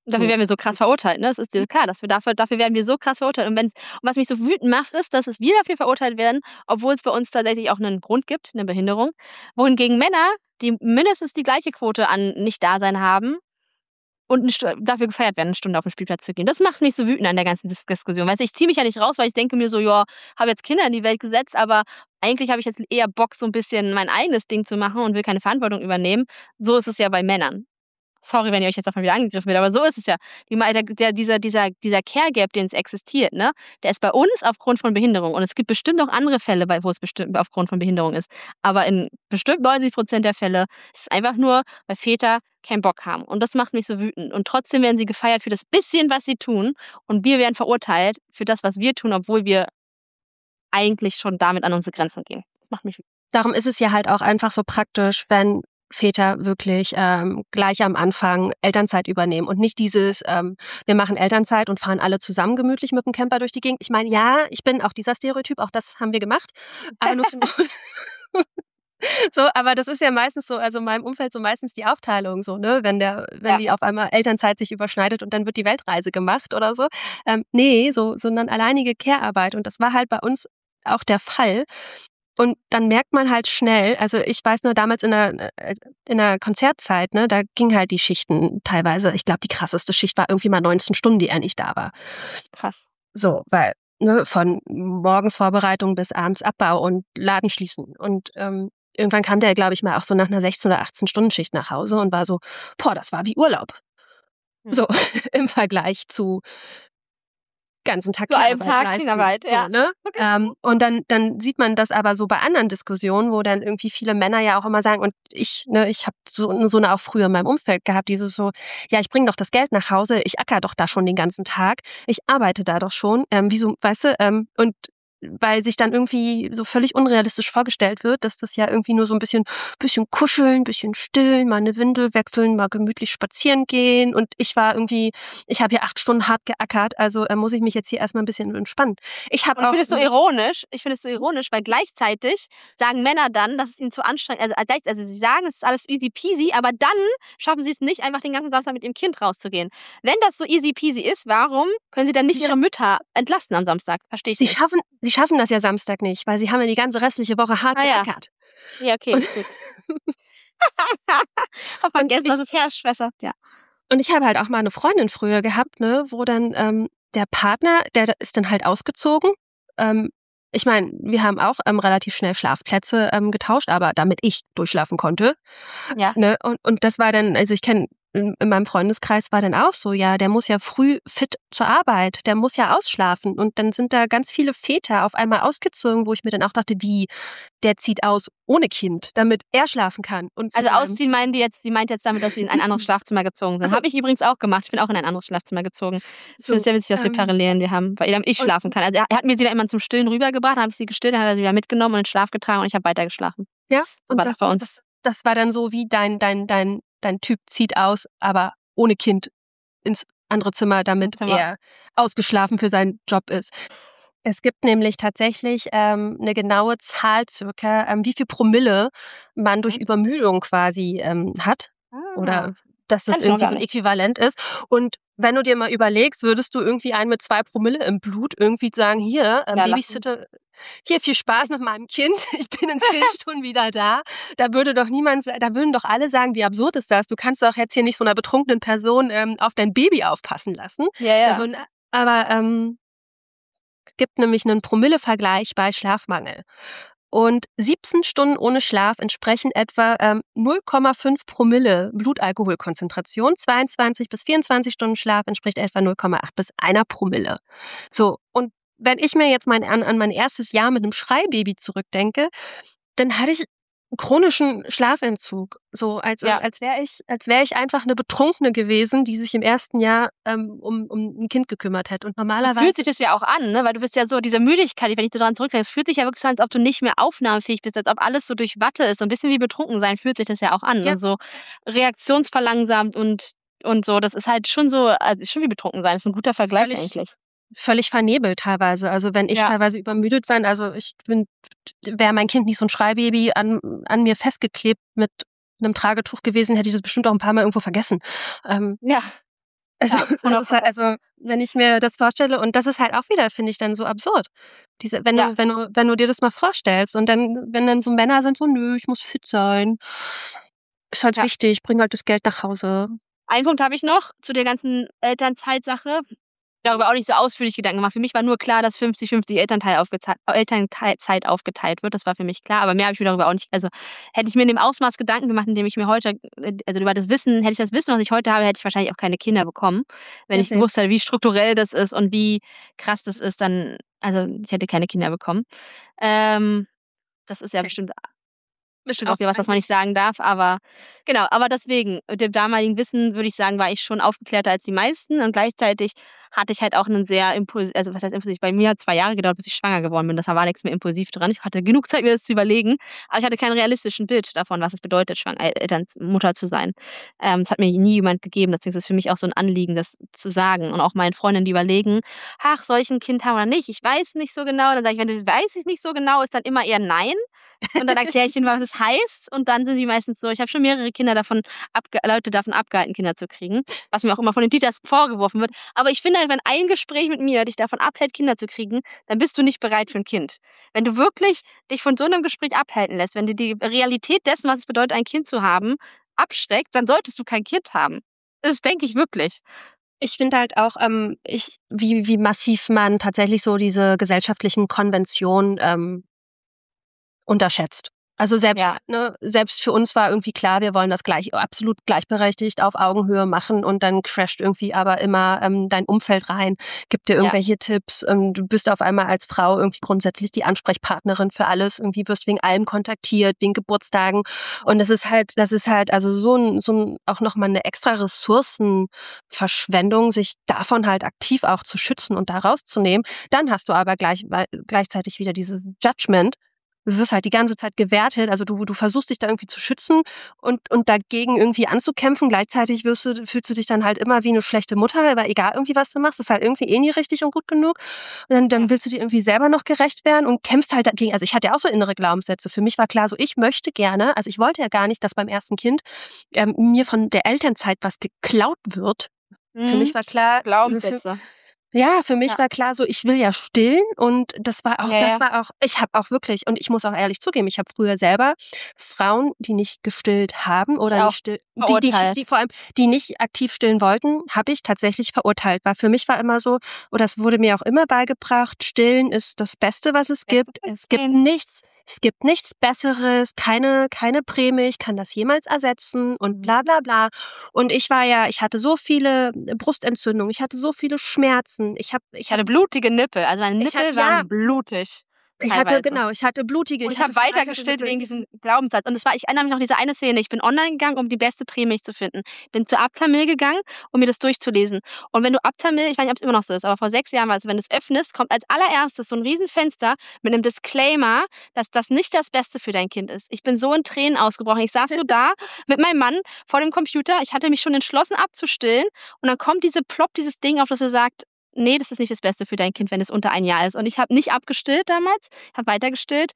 Dafür So. werden wir so krass verurteilt, ne? Das ist dir klar, dass wir dafür, dafür werden wir so krass verurteilt. Und wenn's, und was mich so wütend macht, ist, dass es wir dafür verurteilt werden, obwohl es bei uns tatsächlich auch einen Grund gibt, eine Behinderung. Wohingegen Männer, die mindestens die gleiche Quote an Nicht-Dasein haben und eine Stu- dafür gefeiert werden, eine Stunde auf den Spielplatz zu gehen. Das macht mich so wütend an der ganzen Dis Diskussion. Weißt du, ich ziehe mich ja nicht raus, weil ich denke mir so, ja, habe jetzt Kinder in die Welt gesetzt, aber eigentlich habe ich jetzt eher Bock, so ein bisschen mein eigenes Ding zu machen und will keine Verantwortung übernehmen. So ist es ja bei Männern. Sorry, wenn ihr euch jetzt davon wieder angegriffen wird, aber so ist es ja. Die, Ma- der, der, dieser, dieser, dieser Care Gap, den es existiert, ne, der ist bei uns aufgrund von Behinderung. Und es gibt bestimmt auch andere Fälle, bei- wo es bestimmt aufgrund von Behinderung ist. Aber in bestimmt neunzig Prozent der Fälle ist es einfach nur, weil Väter keinen Bock haben. Und das macht mich so wütend. Und trotzdem werden sie gefeiert für das bisschen, was sie tun. Und wir werden verurteilt für das, was wir tun, obwohl wir eigentlich schon damit an unsere Grenzen gehen. Das macht mich wütend. Darum ist es ja halt auch einfach so praktisch, wenn Väter wirklich ähm, gleich am Anfang Elternzeit übernehmen und nicht dieses, ähm, wir machen Elternzeit und fahren alle zusammen gemütlich mit dem Camper durch die Gegend. Ich meine, ja, ich bin auch dieser Stereotyp, auch das haben wir gemacht, aber nur für so, aber das ist ja meistens so, also in meinem Umfeld so meistens die Aufteilung so, ne, wenn der, wenn Ja. die auf einmal Elternzeit sich überschneidet und dann wird die Weltreise gemacht oder so. Ähm, nee, so, sondern alleinige Care-Arbeit und das war halt bei uns auch der Fall. Und dann merkt man halt schnell, also ich weiß nur damals in der, in der Konzertzeit, ne, da ging halt die Schichten teilweise, ich glaube, die krasseste Schicht war irgendwie mal neunzehn Stunden, die er nicht da war. Krass. So, weil, ne, von morgens Vorbereitung bis abends Abbau und Laden schließen. Und ähm, irgendwann kam der, glaube ich, mal auch so nach einer sechzehn oder achtzehn Stunden Schicht nach Hause und war so, boah, das war wie Urlaub. Hm. So, im Vergleich zu ganzen Tag Zu einem Care-Arbeit Tag leisten. Kleinarbeit, so, ja. ne? Wirklich. Ähm, und dann, dann sieht man das aber so bei anderen Diskussionen, wo dann irgendwie viele Männer ja auch immer sagen, und ich, ne, ich habe so, so eine auch früher in meinem Umfeld gehabt, dieses so, ja, ich bringe doch das Geld nach Hause, ich acker doch da schon den ganzen Tag, ich arbeite da doch schon, ähm, wieso, weißt du, ähm, und weil sich dann irgendwie so völlig unrealistisch vorgestellt wird, dass das ja irgendwie nur so ein bisschen, bisschen kuscheln, bisschen stillen, mal eine Windel wechseln, mal gemütlich spazieren gehen. Und ich war irgendwie, ich habe hier acht Stunden hart geackert, also äh, muss ich mich jetzt hier erstmal ein bisschen entspannen. Ich habe Und ich auch finde es so ironisch, ich finde es so ironisch, weil gleichzeitig sagen Männer dann, dass es ihnen zu anstrengend ist. Also, gleich- also sie sagen, es ist alles easy peasy, aber dann schaffen sie es nicht, einfach den ganzen Samstag mit ihrem Kind rauszugehen. Wenn das so easy peasy ist, warum können sie dann nicht Sie ihre Mütter entlasten am Samstag? Verstehe ich Sie nicht. schaffen, sie schaffen das ja Samstag nicht, weil sie haben ja die ganze restliche Woche hart Ah ja, geackert. ja, okay, Und, gut. Hab und vergessen, ich, dass es Herrschwester. Ja. und ich habe halt auch mal eine Freundin früher gehabt, ne, wo dann ähm, der Partner, der ist dann halt ausgezogen. Ähm, ich meine, wir haben auch ähm, relativ schnell Schlafplätze ähm, getauscht, aber damit ich durchschlafen konnte. Ja. Ne? Und, und das war dann, also ich kenne, in, in meinem Freundeskreis war dann auch so, ja, der muss ja früh fit zur Arbeit, der muss ja ausschlafen. Und dann sind da ganz viele Väter auf einmal ausgezogen, wo ich mir dann auch dachte, wie, der zieht aus ohne Kind, damit er schlafen kann. Und Also zusammen. ausziehen meinen die jetzt, sie meint jetzt damit, dass sie in ein anderes Schlafzimmer gezogen sind. Also- Habe ich übrigens auch gemacht. Ich bin auch in ein anderes Schlafzimmer gezogen. Ich So, finde es sehr witzig, dass wir ähm, Parallelen wir haben, weil damit ich und- schlafen kann. Also er er hat mir sie dann immer zum Stillen rübergebracht, dann habe ich sie gestillt, dann hat er sie wieder mitgenommen und in den Schlaf getragen und ich habe weiter geschlafen. Ja, So und war das, das bei uns. das, das war dann so wie dein, dein, dein, dein Typ zieht aus, aber ohne Kind ins andere Zimmer, damit Zimmer. er ausgeschlafen für seinen Job ist. Es gibt nämlich tatsächlich ähm, eine genaue Zahl circa, ähm, wie viel Promille man durch Mhm. Übermüdung quasi ähm, hat. Ah. Oder dass das Kann ich noch irgendwie gar so ein nicht. Äquivalent ist. Und wenn du dir mal überlegst, würdest du irgendwie einen mit zwei Promille im Blut irgendwie sagen, hier, ähm, Ja, Babysitter, hier viel Spaß mit meinem Kind, ich bin in zehn Stunden wieder da. Da würde doch niemand, sa- da würden doch alle sagen, wie absurd ist das? Du kannst doch jetzt hier nicht so einer betrunkenen Person ähm, auf dein Baby aufpassen lassen. Ja, Da ja. würden, aber ähm, gibt nämlich einen Promille-Vergleich bei Schlafmangel. Und siebzehn Stunden ohne Schlaf entsprechen etwa ähm, null Komma fünf Promille Blutalkoholkonzentration. zweiundzwanzig bis vierundzwanzig Stunden Schlaf entspricht etwa null Komma acht bis einer Promille. So, und wenn ich mir jetzt mein, an, an mein erstes Jahr mit einem Schreibaby zurückdenke, dann hatte ich chronischen Schlafentzug. So, als, Ja. als wäre ich, als wäre ich einfach eine Betrunkene gewesen, die sich im ersten Jahr ähm, um, um ein Kind gekümmert hätte. Und So normalerweise. fühlt sich das ja auch an, ne? Weil du bist ja so, diese Müdigkeit, wenn ich so dran zurückdenke, es fühlt sich ja wirklich so an, als ob du nicht mehr aufnahmefähig bist, als ob alles so durch Watte ist. So ein bisschen wie betrunken sein fühlt sich das ja auch an. Ja. Ne? So reaktionsverlangsamt und, und so. Das ist halt schon so, also ist schon wie betrunken sein. Das ist ein guter Vergleich Völlig- eigentlich. völlig vernebelt teilweise. Also wenn ich Ja. teilweise übermüdet war, also ich bin, wäre mein Kind nicht so ein Schreibaby an, an mir festgeklebt mit einem Tragetuch gewesen, hätte ich das bestimmt auch ein paar Mal irgendwo vergessen. Ähm, Ja. Also, Ja, das ist halt, also, wenn ich mir das vorstelle, und das ist halt auch wieder, finde ich, dann so absurd. Diese, wenn Ja. du, wenn du, wenn du dir das mal vorstellst und dann, wenn dann so Männer sind, so, nö, ich muss fit sein. Ist halt Ja. wichtig, bring halt das Geld nach Hause. Einen Punkt habe ich noch zu der ganzen Elternzeitsache. Darüber auch nicht so ausführlich Gedanken gemacht. Für mich war nur klar, dass fünfzig fünfzig Elternteil aufgeteilt, Elternzeit aufgeteilt wird. Das war für mich klar, aber mehr habe ich mir darüber auch nicht, also hätte ich mir in dem Ausmaß Gedanken gemacht, indem ich mir heute, also über das Wissen, hätte ich das Wissen, was ich heute habe, hätte ich wahrscheinlich auch keine Kinder bekommen. Wenn Ja, ich same. gewusst hätte, wie strukturell das ist und wie krass das ist, dann, also ich hätte keine Kinder bekommen. Ähm, das ist ja Same. bestimmt Ist bestimmt auch auch wieder was, was man eigentlich- nicht sagen darf, aber genau, aber deswegen, mit dem damaligen Wissen, würde ich sagen, war ich schon aufgeklärter als die meisten und gleichzeitig hatte ich halt auch einen sehr impuls also was heißt impulsiv? Bei mir hat zwei Jahre gedauert, bis ich schwanger geworden bin. Da war nichts mehr impulsiv dran. Ich hatte genug Zeit, mir das zu überlegen, aber ich hatte kein realistischen Bild davon, was es bedeutet, schwanger, äh, Eltern, Mutter zu sein. Ähm, das hat mir nie jemand gegeben, deswegen ist es für mich auch so ein Anliegen, das zu sagen und auch meinen Freundinnen, die überlegen, ach, soll ich ein Kind haben oder nicht? Ich weiß nicht so genau. Dann sage ich, wenn du weiß ich nicht so genau, ist dann immer eher nein. Und dann erkläre ich denen, was es heißt. Und dann sind sie meistens so. Ich habe schon mehrere Kinder davon abge Leute davon abgehalten, Kinder zu kriegen. Was mir auch immer von den Titas vorgeworfen wird. Aber ich finde halt, wenn ein Gespräch mit mir dich davon abhält, Kinder zu kriegen, dann bist du nicht bereit für ein Kind. Wenn du wirklich dich von so einem Gespräch abhalten lässt, wenn dir die Realität dessen, was es bedeutet, ein Kind zu haben, abschreckt, dann solltest du kein Kind haben. Das denke ich wirklich. Ich finde halt auch, ähm, ich, wie, wie massiv man tatsächlich so diese gesellschaftlichen Konventionen ähm, unterschätzt. Also selbst, Ja. ne, selbst für uns war irgendwie klar, wir wollen das gleich absolut gleichberechtigt auf Augenhöhe machen, und dann crasht irgendwie aber immer ähm, dein Umfeld rein, gibt dir irgendwelche ja. Tipps. Ähm, du bist auf einmal als Frau irgendwie grundsätzlich die Ansprechpartnerin für alles, irgendwie wirst wegen allem kontaktiert, wegen Geburtstagen. Und das ist halt, das ist halt also so ein, so ein auch nochmal eine extra Ressourcenverschwendung, sich davon halt aktiv auch zu schützen und da rauszunehmen. Dann hast du aber gleich, gleichzeitig wieder dieses Judgment. Du wirst halt die ganze Zeit gewertet, also du, du versuchst dich da irgendwie zu schützen und, und dagegen irgendwie anzukämpfen. Gleichzeitig wirst du, fühlst du dich dann halt immer wie eine schlechte Mutter, weil egal irgendwie was du machst, ist halt irgendwie eh nie richtig und gut genug. Und dann, dann willst du dir irgendwie selber noch gerecht werden und kämpfst halt dagegen. Also ich hatte ja auch so innere Glaubenssätze. Für mich war klar so, ich möchte gerne, also ich wollte ja gar nicht, dass beim ersten Kind ähm, mir von der Elternzeit was geklaut wird. Mhm. Für mich war klar, Glaubenssätze. Ja, für mich ja. war klar so, ich will ja stillen, und das war auch, ja, das ja. war auch, ich habe auch wirklich, und ich muss auch ehrlich zugeben, ich habe früher selber Frauen, die nicht gestillt haben oder ich nicht still, die, die, die vor allem, die nicht aktiv stillen wollten, habe ich tatsächlich verurteilt. Weil für mich war immer so, oder es wurde mir auch immer beigebracht, stillen ist das Beste, was es gibt. Es gibt nichts. Es gibt nichts Besseres, keine, keine Prämie, ich kann das jemals ersetzen und bla bla bla. Und ich war ja, ich hatte so viele Brustentzündungen, ich hatte so viele Schmerzen. Ich, hab, ich hatte blutige Nippel, also meine Nippel hatte, waren ja, blutig. Ich teilweise. hatte, genau, ich hatte blutige. Und ich, ich habe weiter gestillt wegen diesem Glaubenssatz. Und es war, ich erinnere mich noch an diese eine Szene, ich bin online gegangen, um die beste Prämilch zu finden. Bin zu Aptamil gegangen, um mir das durchzulesen. Und wenn du Aptamil, ich weiß nicht, ob es immer noch so ist, aber vor sechs Jahren war es, wenn du es öffnest, kommt als allererstes so ein Riesenfenster mit einem Disclaimer, dass das nicht das Beste für dein Kind ist. Ich bin so in Tränen ausgebrochen. Ich saß so da mit meinem Mann vor dem Computer. Ich hatte mich schon entschlossen abzustillen. Und dann kommt diese, ploppt dieses Ding auf, das er sagt, nee, das ist nicht das Beste für dein Kind, wenn es unter ein Jahr ist. Und ich habe nicht abgestillt damals, habe weiter gestillt.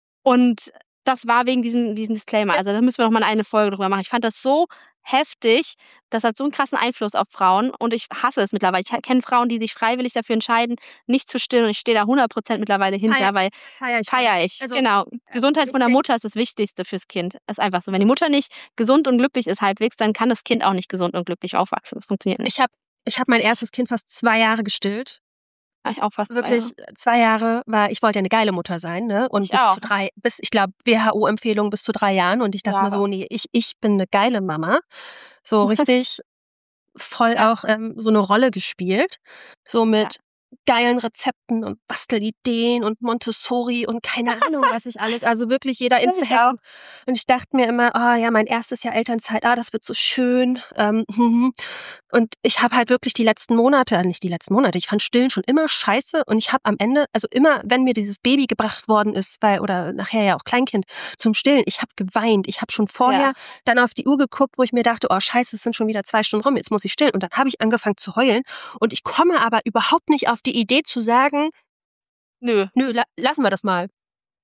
Und das war wegen diesem, diesem Disclaimer. Also da müssen wir noch mal eine Folge drüber machen. Ich fand das so heftig. Das hat so einen krassen Einfluss auf Frauen. Und ich hasse es mittlerweile. Ich kenne Frauen, die sich freiwillig dafür entscheiden, nicht zu stillen. Und ich stehe da hundert Prozent mittlerweile hinter, feier, weil feier ich. Feier ich. Also, genau. Gesundheit von der Mutter ist das Wichtigste fürs Kind. Das ist einfach so. Wenn die Mutter nicht gesund und glücklich ist halbwegs, dann kann das Kind auch nicht gesund und glücklich aufwachsen. Das funktioniert nicht. Ich habe Ich habe mein erstes Kind fast zwei Jahre gestillt. Ich auch fast Wirklich zwei Jahre. zwei Jahre, weil ich wollte ja eine geile Mutter sein, ne? Und ich bis auch. zu drei, bis, ich glaube, W H O-Empfehlung bis zu drei Jahren. Und ich dachte Jahre. mir so, nee, ich, ich bin eine geile Mama. So richtig voll ja. auch ähm, so eine Rolle gespielt. So mit ja. geilen Rezepten und Bastelideen und Montessori und keine Ahnung, was ich alles. Also wirklich jeder Insta-Hack. Und ich dachte mir immer, oh ja, mein erstes Jahr Elternzeit, ah, das wird so schön. Ähm, und ich habe halt wirklich die letzten Monate, nicht die letzten Monate, ich fand Stillen schon immer scheiße. Und ich habe am Ende, also immer, wenn mir dieses Baby gebracht worden ist, weil, oder nachher ja auch Kleinkind, zum Stillen, ich habe geweint. Ich habe schon vorher ja. dann auf die Uhr geguckt, wo ich mir dachte, oh scheiße, es sind schon wieder zwei Stunden rum, jetzt muss ich stillen. Und dann habe ich angefangen zu heulen. Und ich komme aber überhaupt nicht auf die Idee zu sagen, nö, nö, la- lassen wir das mal.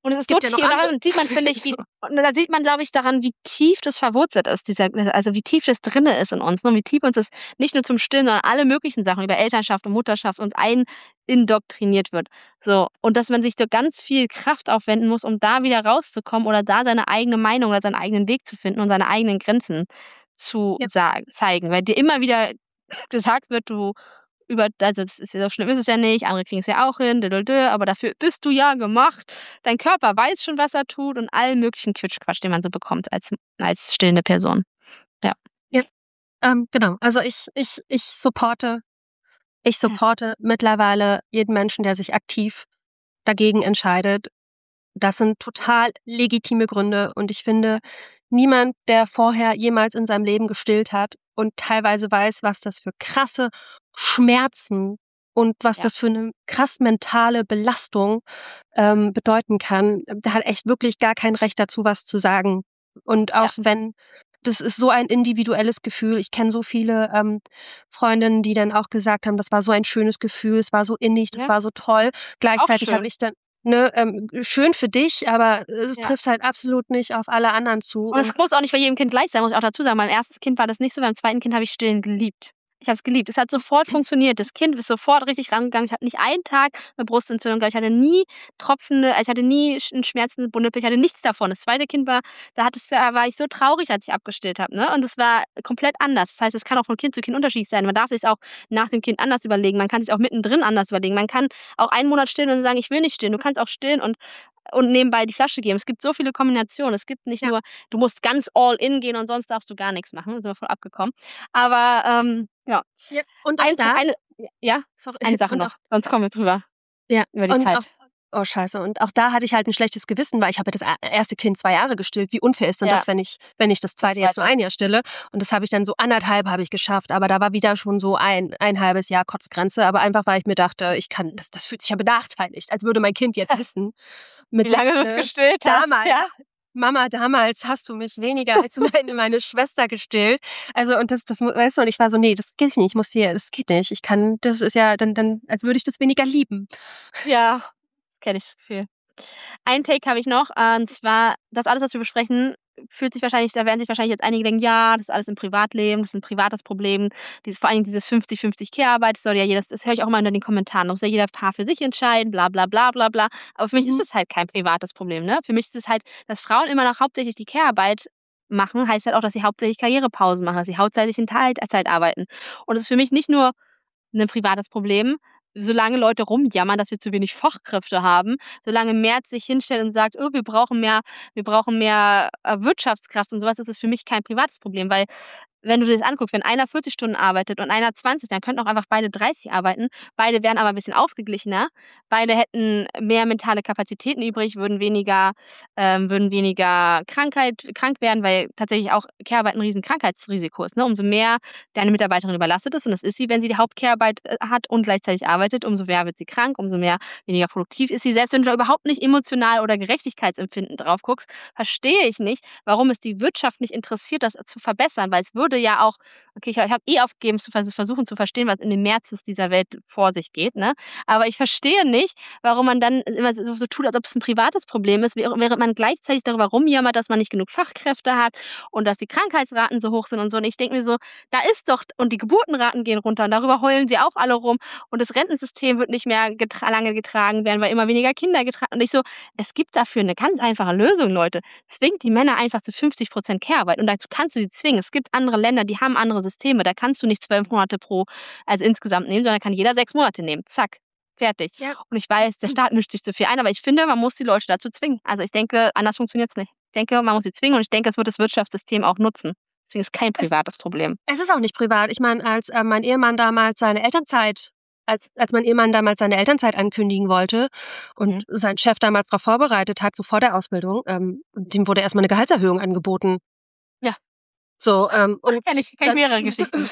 Und es ist Gibt so ja noch tief, andere. daran sieht man, finde ich, wie, und da sieht man, glaube ich, daran, wie tief das verwurzelt ist, dieser, also wie tief das drinne ist in uns, ne? Und wie tief uns das nicht nur zum Stillen, sondern alle möglichen Sachen über Elternschaft und Mutterschaft und ein indoktriniert wird. So. Und dass man sich so ganz viel Kraft aufwenden muss, um da wieder rauszukommen oder da seine eigene Meinung oder seinen eigenen Weg zu finden und seine eigenen Grenzen zu Ja. sagen, zeigen. Weil dir immer wieder gesagt wird, du über, also das ist ja so schlimm ist es ja nicht, andere kriegen es ja auch hin, dödödö, aber dafür bist du ja gemacht. Dein Körper weiß schon, was er tut und allen möglichen Quitschquatsch, den man so bekommt als, als stillende Person. Ja. Ja, ähm, genau. Also ich, ich, ich supporte, ich supporte mittlerweile jeden Menschen, der sich aktiv dagegen entscheidet. Das sind total legitime Gründe und ich finde, niemand, der vorher jemals in seinem Leben gestillt hat und teilweise weiß, was das für krasse Schmerzen und was Ja. das für eine krass mentale Belastung ähm, bedeuten kann, der hat echt wirklich gar kein Recht dazu, was zu sagen. Und auch Ja. wenn, das ist so ein individuelles Gefühl. Ich kenne so viele ähm, Freundinnen, die dann auch gesagt haben, das war so ein schönes Gefühl, es war so innig, das Ja. war so toll. Gleichzeitig schön. habe ich dann, ne, ähm, schön für dich, aber es Ja. trifft halt absolut nicht auf alle anderen zu. Und es muss auch nicht bei jedem Kind gleich sein, muss ich auch dazu sagen. Beim ersten Kind war das nicht so, beim zweiten Kind habe ich Stillen geliebt. Ich habe es geliebt. Es hat sofort funktioniert. Das Kind ist sofort richtig rangegangen. Ich hatte nicht einen Tag eine Brustentzündung gehabt. Ich hatte nie tropfende, ich hatte nie einen schmerzenden Bundnippel. Ich hatte nichts davon. Das zweite Kind war, da hat es, da war ich so traurig, als ich abgestillt habe, ne? Und es war komplett anders. Das heißt, es kann auch von Kind zu Kind unterschiedlich sein. Man darf sich auch nach dem Kind anders überlegen. Man kann sich auch mittendrin anders überlegen. Man kann auch einen Monat stillen und sagen, ich will nicht stillen. Du kannst auch stillen und und nebenbei die Flasche geben. Es gibt so viele Kombinationen. Es gibt nicht Ja. nur, du musst ganz all in gehen und sonst darfst du gar nichts machen. Da sind wir voll abgekommen. Aber ähm, ja. Ja, und auch Ein, da, eine, ja, sorry, eine Sache und noch. auch, Sonst kommen wir drüber. ja, Über die und Zeit. auch, oh scheiße, und auch da hatte ich halt ein schlechtes Gewissen, weil ich habe ja das a- erste Kind zwei Jahre gestillt. Wie unfair ist denn Ja. das, wenn ich, wenn ich das zweite jetzt nur Zweite. ein Jahr stille? Und das habe ich dann so anderthalb habe ich geschafft, aber da war wieder schon so ein, ein halbes Jahr Kotzgrenze, aber einfach, weil ich mir dachte, ich kann, das, das fühlt sich ja benachteiligt, als würde mein Kind jetzt wissen, mit Wie lange sechs, du es ne, gestillt hast. damals, Ja. Mama, damals hast du mich weniger als meine, meine Schwester gestillt. Also, und das, das, weißt du, und ich war so, nee, das geht nicht, ich muss hier, das geht nicht. Ich kann, das ist ja dann, dann, als würde ich das weniger lieben. Ja, kenne ich das Gefühl. Ein Take habe ich noch, und zwar, das alles, was wir besprechen, fühlt sich wahrscheinlich, da werden sich wahrscheinlich jetzt einige denken, ja, das ist alles im Privatleben, das ist ein privates Problem, dieses, vor allem dieses fünfzig fünfzig Care-Arbeit, das soll ja jedes, das höre ich auch immer in den Kommentaren, muss ja jeder Paar für sich entscheiden, bla bla bla bla bla. Aber für mich Mhm. ist es halt kein privates Problem, ne? Für mich ist es halt, dass Frauen immer noch hauptsächlich die Care-Arbeit machen, heißt halt auch, dass sie hauptsächlich Karrierepausen machen, dass sie hauptsächlich in Teilzeit arbeiten. Und es ist für mich nicht nur ein privates Problem, solange Leute rumjammern, dass wir zu wenig Fachkräfte haben, solange Merz sich hinstellt und sagt, oh, wir brauchen mehr, wir brauchen mehr äh, Wirtschaftskraft und sowas, ist es für mich kein privates Problem, weil wenn du dir das anguckst, wenn einer vierzig Stunden arbeitet und einer zwanzig, dann könnten auch einfach beide dreißig arbeiten. Beide wären aber ein bisschen ausgeglichener. Beide hätten mehr mentale Kapazitäten übrig, würden weniger, ähm, würden weniger Krankheit, krank werden, weil tatsächlich auch Care-Arbeit ein riesen Krankheitsrisiko ist. Ne? Umso mehr deine Mitarbeiterin überlastet ist, und das ist sie, wenn sie die Haupt-Care-Arbeit äh, hat und gleichzeitig arbeitet, umso mehr wird sie krank, umso mehr weniger produktiv ist sie. Selbst wenn du da überhaupt nicht emotional oder Gerechtigkeitsempfinden drauf guckst, verstehe ich nicht, warum es die Wirtschaft nicht interessiert, das zu verbessern, weil es würde ja auch, okay, ich habe eh aufgegeben zu vers versuchen zu verstehen, was in den Märzes dieser Welt vor sich geht, ne? Aber ich verstehe nicht, warum man dann immer so, so tut, als ob es ein privates Problem ist, während man gleichzeitig darüber rumjammert, dass man nicht genug Fachkräfte hat und dass die Krankheitsraten so hoch sind und so. Und ich denke mir so, da ist doch, und die Geburtenraten gehen runter und darüber heulen wir auch alle rum und das Rentensystem wird nicht mehr getra lange getragen werden, weil immer weniger Kinder getragen. Und ich so, es gibt dafür eine ganz einfache Lösung, Leute. Zwingt die Männer einfach zu fünfzig Prozent Care-Arbeit und dazu kannst du sie zwingen. Es gibt andere Länder, die haben andere Systeme. Da kannst du nicht zwölf Monate pro, also insgesamt nehmen, sondern kann jeder sechs Monate nehmen. Zack. Fertig. Ja. Und ich weiß, der Staat mischt sich zu viel ein, aber ich finde, man muss die Leute dazu zwingen. Also ich denke, anders funktioniert es nicht. Ich denke, man muss sie zwingen und ich denke, es wird das Wirtschaftssystem auch nutzen. Deswegen ist es kein privates Problem. Es ist auch nicht privat. Ich meine, als äh, mein Ehemann damals seine Elternzeit, als, als mein Ehemann damals seine Elternzeit ankündigen wollte und Mhm. sein Chef damals darauf vorbereitet hat, so vor der Ausbildung, ähm, dem wurde erstmal eine Gehaltserhöhung angeboten. Ja. So, ähm, und Kenn ich, kenn ich mehrere Geschichten.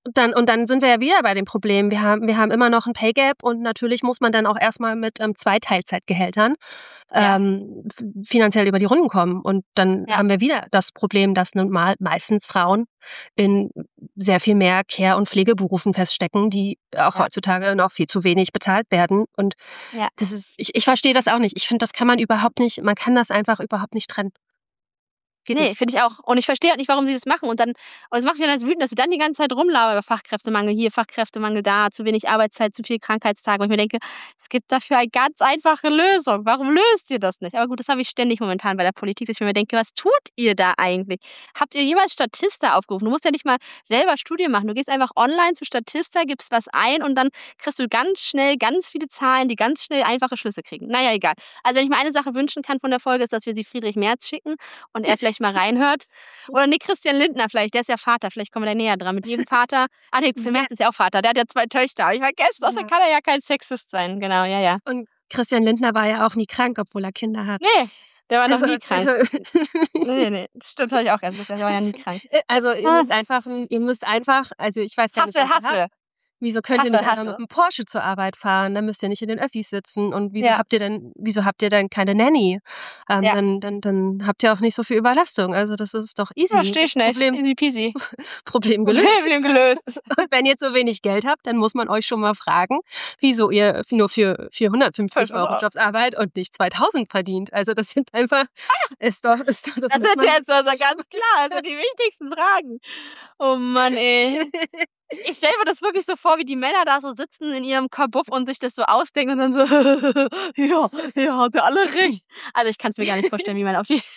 Dann, und dann sind wir ja wieder bei dem Problem. Wir haben, wir haben immer noch ein Pay Gap und natürlich muss man dann auch erstmal mit ähm, zwei Teilzeitgehältern Ja. ähm, f- finanziell über die Runden kommen. Und dann Ja. haben wir wieder das Problem, dass nun mal meistens Frauen in sehr viel mehr Care- und Pflegeberufen feststecken, die auch Ja. heutzutage noch viel zu wenig bezahlt werden. Und Ja. das ist, ich, ich verstehe das auch nicht. Ich finde, das kann man überhaupt nicht, man kann das einfach überhaupt nicht trennen. Geht Nee, nicht. finde ich auch. Und ich verstehe halt nicht, warum sie das machen. Und dann, und es macht mich dann so wütend, dass sie dann die ganze Zeit rumlabern über Fachkräftemangel hier, Fachkräftemangel da, zu wenig Arbeitszeit, zu viel Krankheitstage. Und ich mir denke, es gibt dafür eine ganz einfache Lösung. Warum löst ihr das nicht? Aber gut, das habe ich ständig momentan bei der Politik, dass ich mir denke, was tut ihr da eigentlich? Habt ihr jemals Statista aufgerufen? Du musst ja nicht mal selber Studien machen. Du gehst einfach online zu Statista, gibst was ein und dann kriegst du ganz schnell ganz viele Zahlen, die ganz schnell einfache Schlüsse kriegen. Naja, egal. Also wenn ich mir eine Sache wünschen kann von der Folge, ist, dass wir sie Friedrich Merz schicken und er vielleicht mal reinhört. Oder Nick Christian Lindner vielleicht, der ist ja Vater, vielleicht kommen wir da näher dran. Mit jedem Vater, ah nee, Phil Merz ist ja auch Vater, der hat ja zwei Töchter. Hab ich vergessen, Ja. außerdem kann er ja kein Sexist sein. Genau, ja, ja. Und Christian Lindner war ja auch nie krank, obwohl er Kinder hat. Nee, der war noch Also, nie krank. also, Nee, nee, das stimmt, habe ich auch erst gesagt, der war ja nie krank. also ihr Ah. müsst einfach, ihr müsst einfach, also ich weiß gar nicht, Hassel, was ihr habt. Hassel. Wieso könnt ihr Hassel, nicht einfach Hassel. mit einem Porsche zur Arbeit fahren? Dann müsst ihr nicht in den Öffis sitzen. Und wieso Ja. habt ihr denn, wieso habt ihr denn keine Nanny? Ähm, Ja. dann, dann, dann habt ihr auch nicht so viel Überlastung. Also das ist doch easy. Verstehe ich nicht. Problem, Easy peasy. Problem gelöst. Problem gelöst. Und wenn ihr zu wenig Geld habt, dann muss man euch schon mal fragen, wieso ihr nur für vierhundertfünfzig Euro Jobs arbeitet und nicht zweitausend verdient. Also das sind einfach, ist doch, ist doch, das Das muss sind man jetzt also ganz klar, also die wichtigsten Fragen. Oh Mann, ey. Ich stelle mir das wirklich so vor, wie die Männer da so sitzen in ihrem Kabuff und sich das so ausdenken und dann so, ja, ja, hat ja alle recht. Also ich kann es mir gar nicht vorstellen, wie man auf die...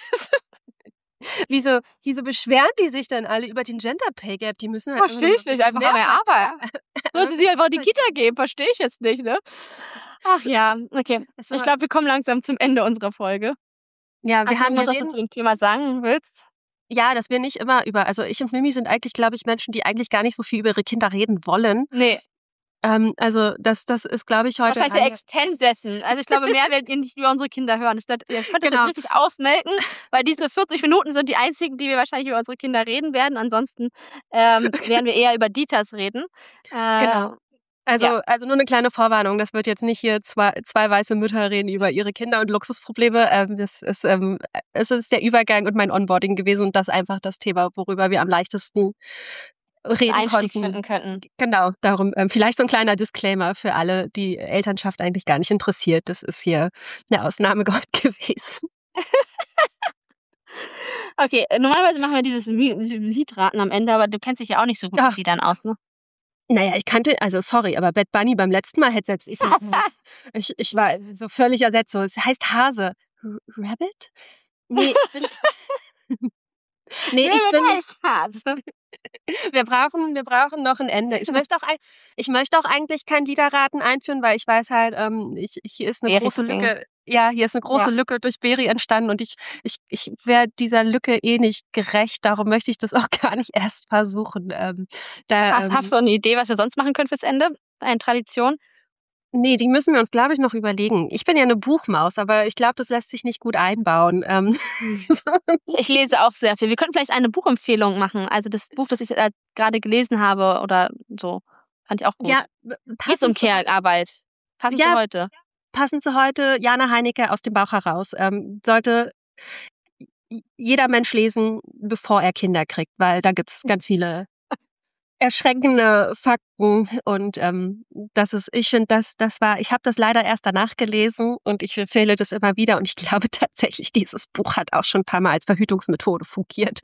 Wieso, wieso beschweren die sich dann alle über den Gender Pay Gap? Die müssen halt Verstehe ich nicht, einfach an der Arbeit. Sollte sie einfach in die Kita geben, verstehe ich jetzt nicht, ne? Ach ja, okay. Ich glaube, wir kommen langsam zum Ende unserer Folge. Ja, wir Hast du haben irgendwas, was wir du reden, zu dem Thema sagen willst? ja, dass wir nicht immer über, also ich und Mimi sind eigentlich, glaube ich, Menschen, die eigentlich gar nicht so viel über ihre Kinder reden wollen. Nee, Ähm, also das, das ist, glaube ich, heute. wahrscheinlich der eine- Extent dessen. Also ich glaube, mehr werdet ihr nicht über unsere Kinder hören. Das, ihr könnt das Genau. jetzt richtig ausmelken, weil diese vierzig Minuten sind die einzigen, die wir wahrscheinlich über unsere Kinder reden werden. Ansonsten ähm, werden wir eher über Dieters reden. Äh, Genau. Also, ja. also nur eine kleine Vorwarnung. Das wird jetzt nicht hier zwei, zwei weiße Mütter reden über ihre Kinder und Luxusprobleme. Ähm, das ist, ähm, es ist der Übergang und mein Onboarding gewesen und das einfach das Thema, worüber wir am leichtesten reden Einstieg konnten. finden könnten. Genau, darum ähm, vielleicht so ein kleiner Disclaimer für alle, die Elternschaft eigentlich gar nicht interessiert. Das ist hier eine Ausnahme Gott gewesen. Okay, äh, normalerweise machen wir dieses Mi- Liedraten am Ende, aber du kennst dich ja auch nicht so gut Ja. mit Liedern aus, ne? Naja, ich kannte, also sorry, aber Bad Bunny beim letzten Mal hätte selbst ich, ich, ich war so völlig ersetzt. So, es heißt Hase. R- Rabbit? Nee, ich bin, nee, ich bin, wir brauchen, wir brauchen noch ein Ende. Ich möchte auch, ein, ich möchte auch eigentlich kein Liederraten einführen, weil ich weiß halt, ähm, ich, hier ist eine Beri große Swing. Lücke. Ja, hier ist eine große Ja. Lücke durch Beri entstanden und ich, ich, ich werde dieser Lücke eh nicht gerecht. Darum möchte ich das auch gar nicht erst versuchen. Ähm, da, Hast, ähm, hast du eine Idee, was wir sonst machen können fürs Ende? Eine Tradition? Nee, die müssen wir uns, glaube ich, noch überlegen. Ich bin ja eine Buchmaus, aber ich glaube, das lässt sich nicht gut einbauen. Ähm, Ich, ich lese auch sehr viel. Wir könnten vielleicht eine Buchempfehlung machen. Also das Buch, das ich äh, gerade gelesen habe oder so, fand ich auch gut. ja, Geht um passend zu, Care-Arbeit. Passend Ja. zu heute. passend zu heute, Jana Heinecke aus dem Bauch heraus. Ähm, sollte jeder Mensch lesen, bevor er Kinder kriegt, weil da gibt's ganz viele erschreckende Fakten und ähm, das ist, ich finde, das, das war, ich habe das leider erst danach gelesen und ich empfehle das immer wieder und ich glaube tatsächlich, dieses Buch hat auch schon ein paar Mal als Verhütungsmethode fungiert.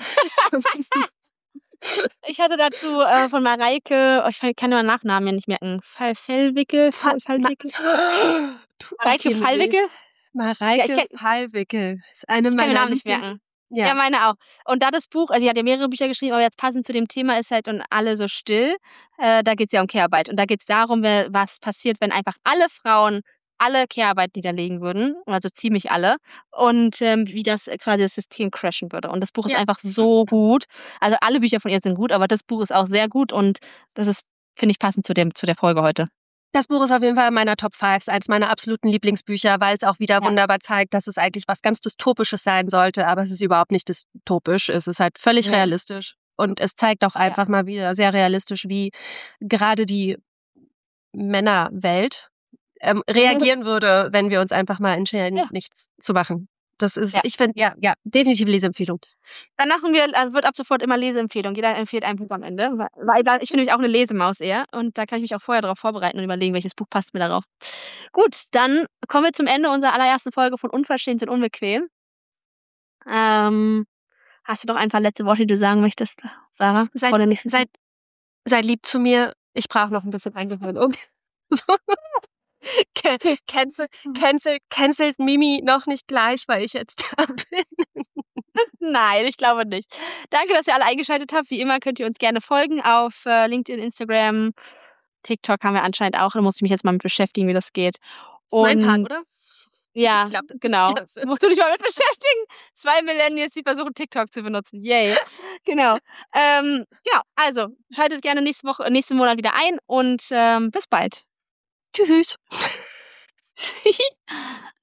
Ich hatte dazu äh, von Mareike, oh, ich kann nur Nachnamen ja nicht merken, Fall Fellwickel, Fall, Fallwickel, Mareike Okay, Fallwickel? Ja, Mareike ich kenn- Fallwickel ist eine Ich kann den meiner Namen nicht Lieblings- merken. Ja. Ja, meine auch. Und da das Buch, also sie hat ja mehrere Bücher geschrieben, aber jetzt passend zu dem Thema ist halt und alle so still. Äh, da geht es ja um Care-Arbeit. Und da geht es darum, wer- was passiert, wenn einfach alle Frauen alle Care-Arbeit niederlegen würden, also ziemlich alle, und ähm, wie das äh, quasi das System crashen würde. Und das Buch ist Ja. einfach so gut. Also alle Bücher von ihr sind gut, aber das Buch ist auch sehr gut und das ist, finde ich, passend zu dem, zu der Folge heute. Das Buch ist auf jeden Fall in meiner Top fünf, eines meiner absoluten Lieblingsbücher, weil es auch wieder Ja. wunderbar zeigt, dass es eigentlich was ganz Dystopisches sein sollte, aber es ist überhaupt nicht dystopisch. Es ist halt völlig Ja. realistisch Und es zeigt auch einfach ja. mal wieder sehr realistisch, wie gerade die Männerwelt ähm, reagieren würde, wenn wir uns einfach mal entscheiden, ja. nichts zu machen. Das ist, ja. ich finde, ja, ja, definitiv Leseempfehlung. Dann machen wir, also wird ab sofort immer Leseempfehlung. Jeder empfiehlt ein Buch am Ende. Weil, weil ich bin nämlich auch eine Lesemaus eher. Und da kann ich mich auch vorher darauf vorbereiten und überlegen, welches Buch passt mir darauf. Gut, dann kommen wir zum Ende unserer allerersten Folge von Unverschämt und Unbequem. Ähm, hast du noch ein paar letzte Worte, die du sagen möchtest, Sarah? Seid, seid, seid lieb zu mir. Ich brauche noch ein bisschen Eingewöhnung. So. Cancel, cancel, cancelt Mimi noch nicht gleich, weil ich jetzt da bin. Nein, ich glaube nicht. Danke, dass ihr alle eingeschaltet habt. Wie immer könnt ihr uns gerne folgen auf äh, LinkedIn, Instagram, TikTok haben wir anscheinend auch. Da muss ich mich jetzt mal mit beschäftigen, wie das geht. Und das ist mein Part, oder? Ja, glaub, genau. Ja, musst du dich mal mit beschäftigen. Zwei Millennials, die versuchen, TikTok zu benutzen. Yay. Genau. ähm, genau. Also, schaltet gerne nächste Woche, nächsten Monat wieder ein und ähm, bis bald. Tschüss.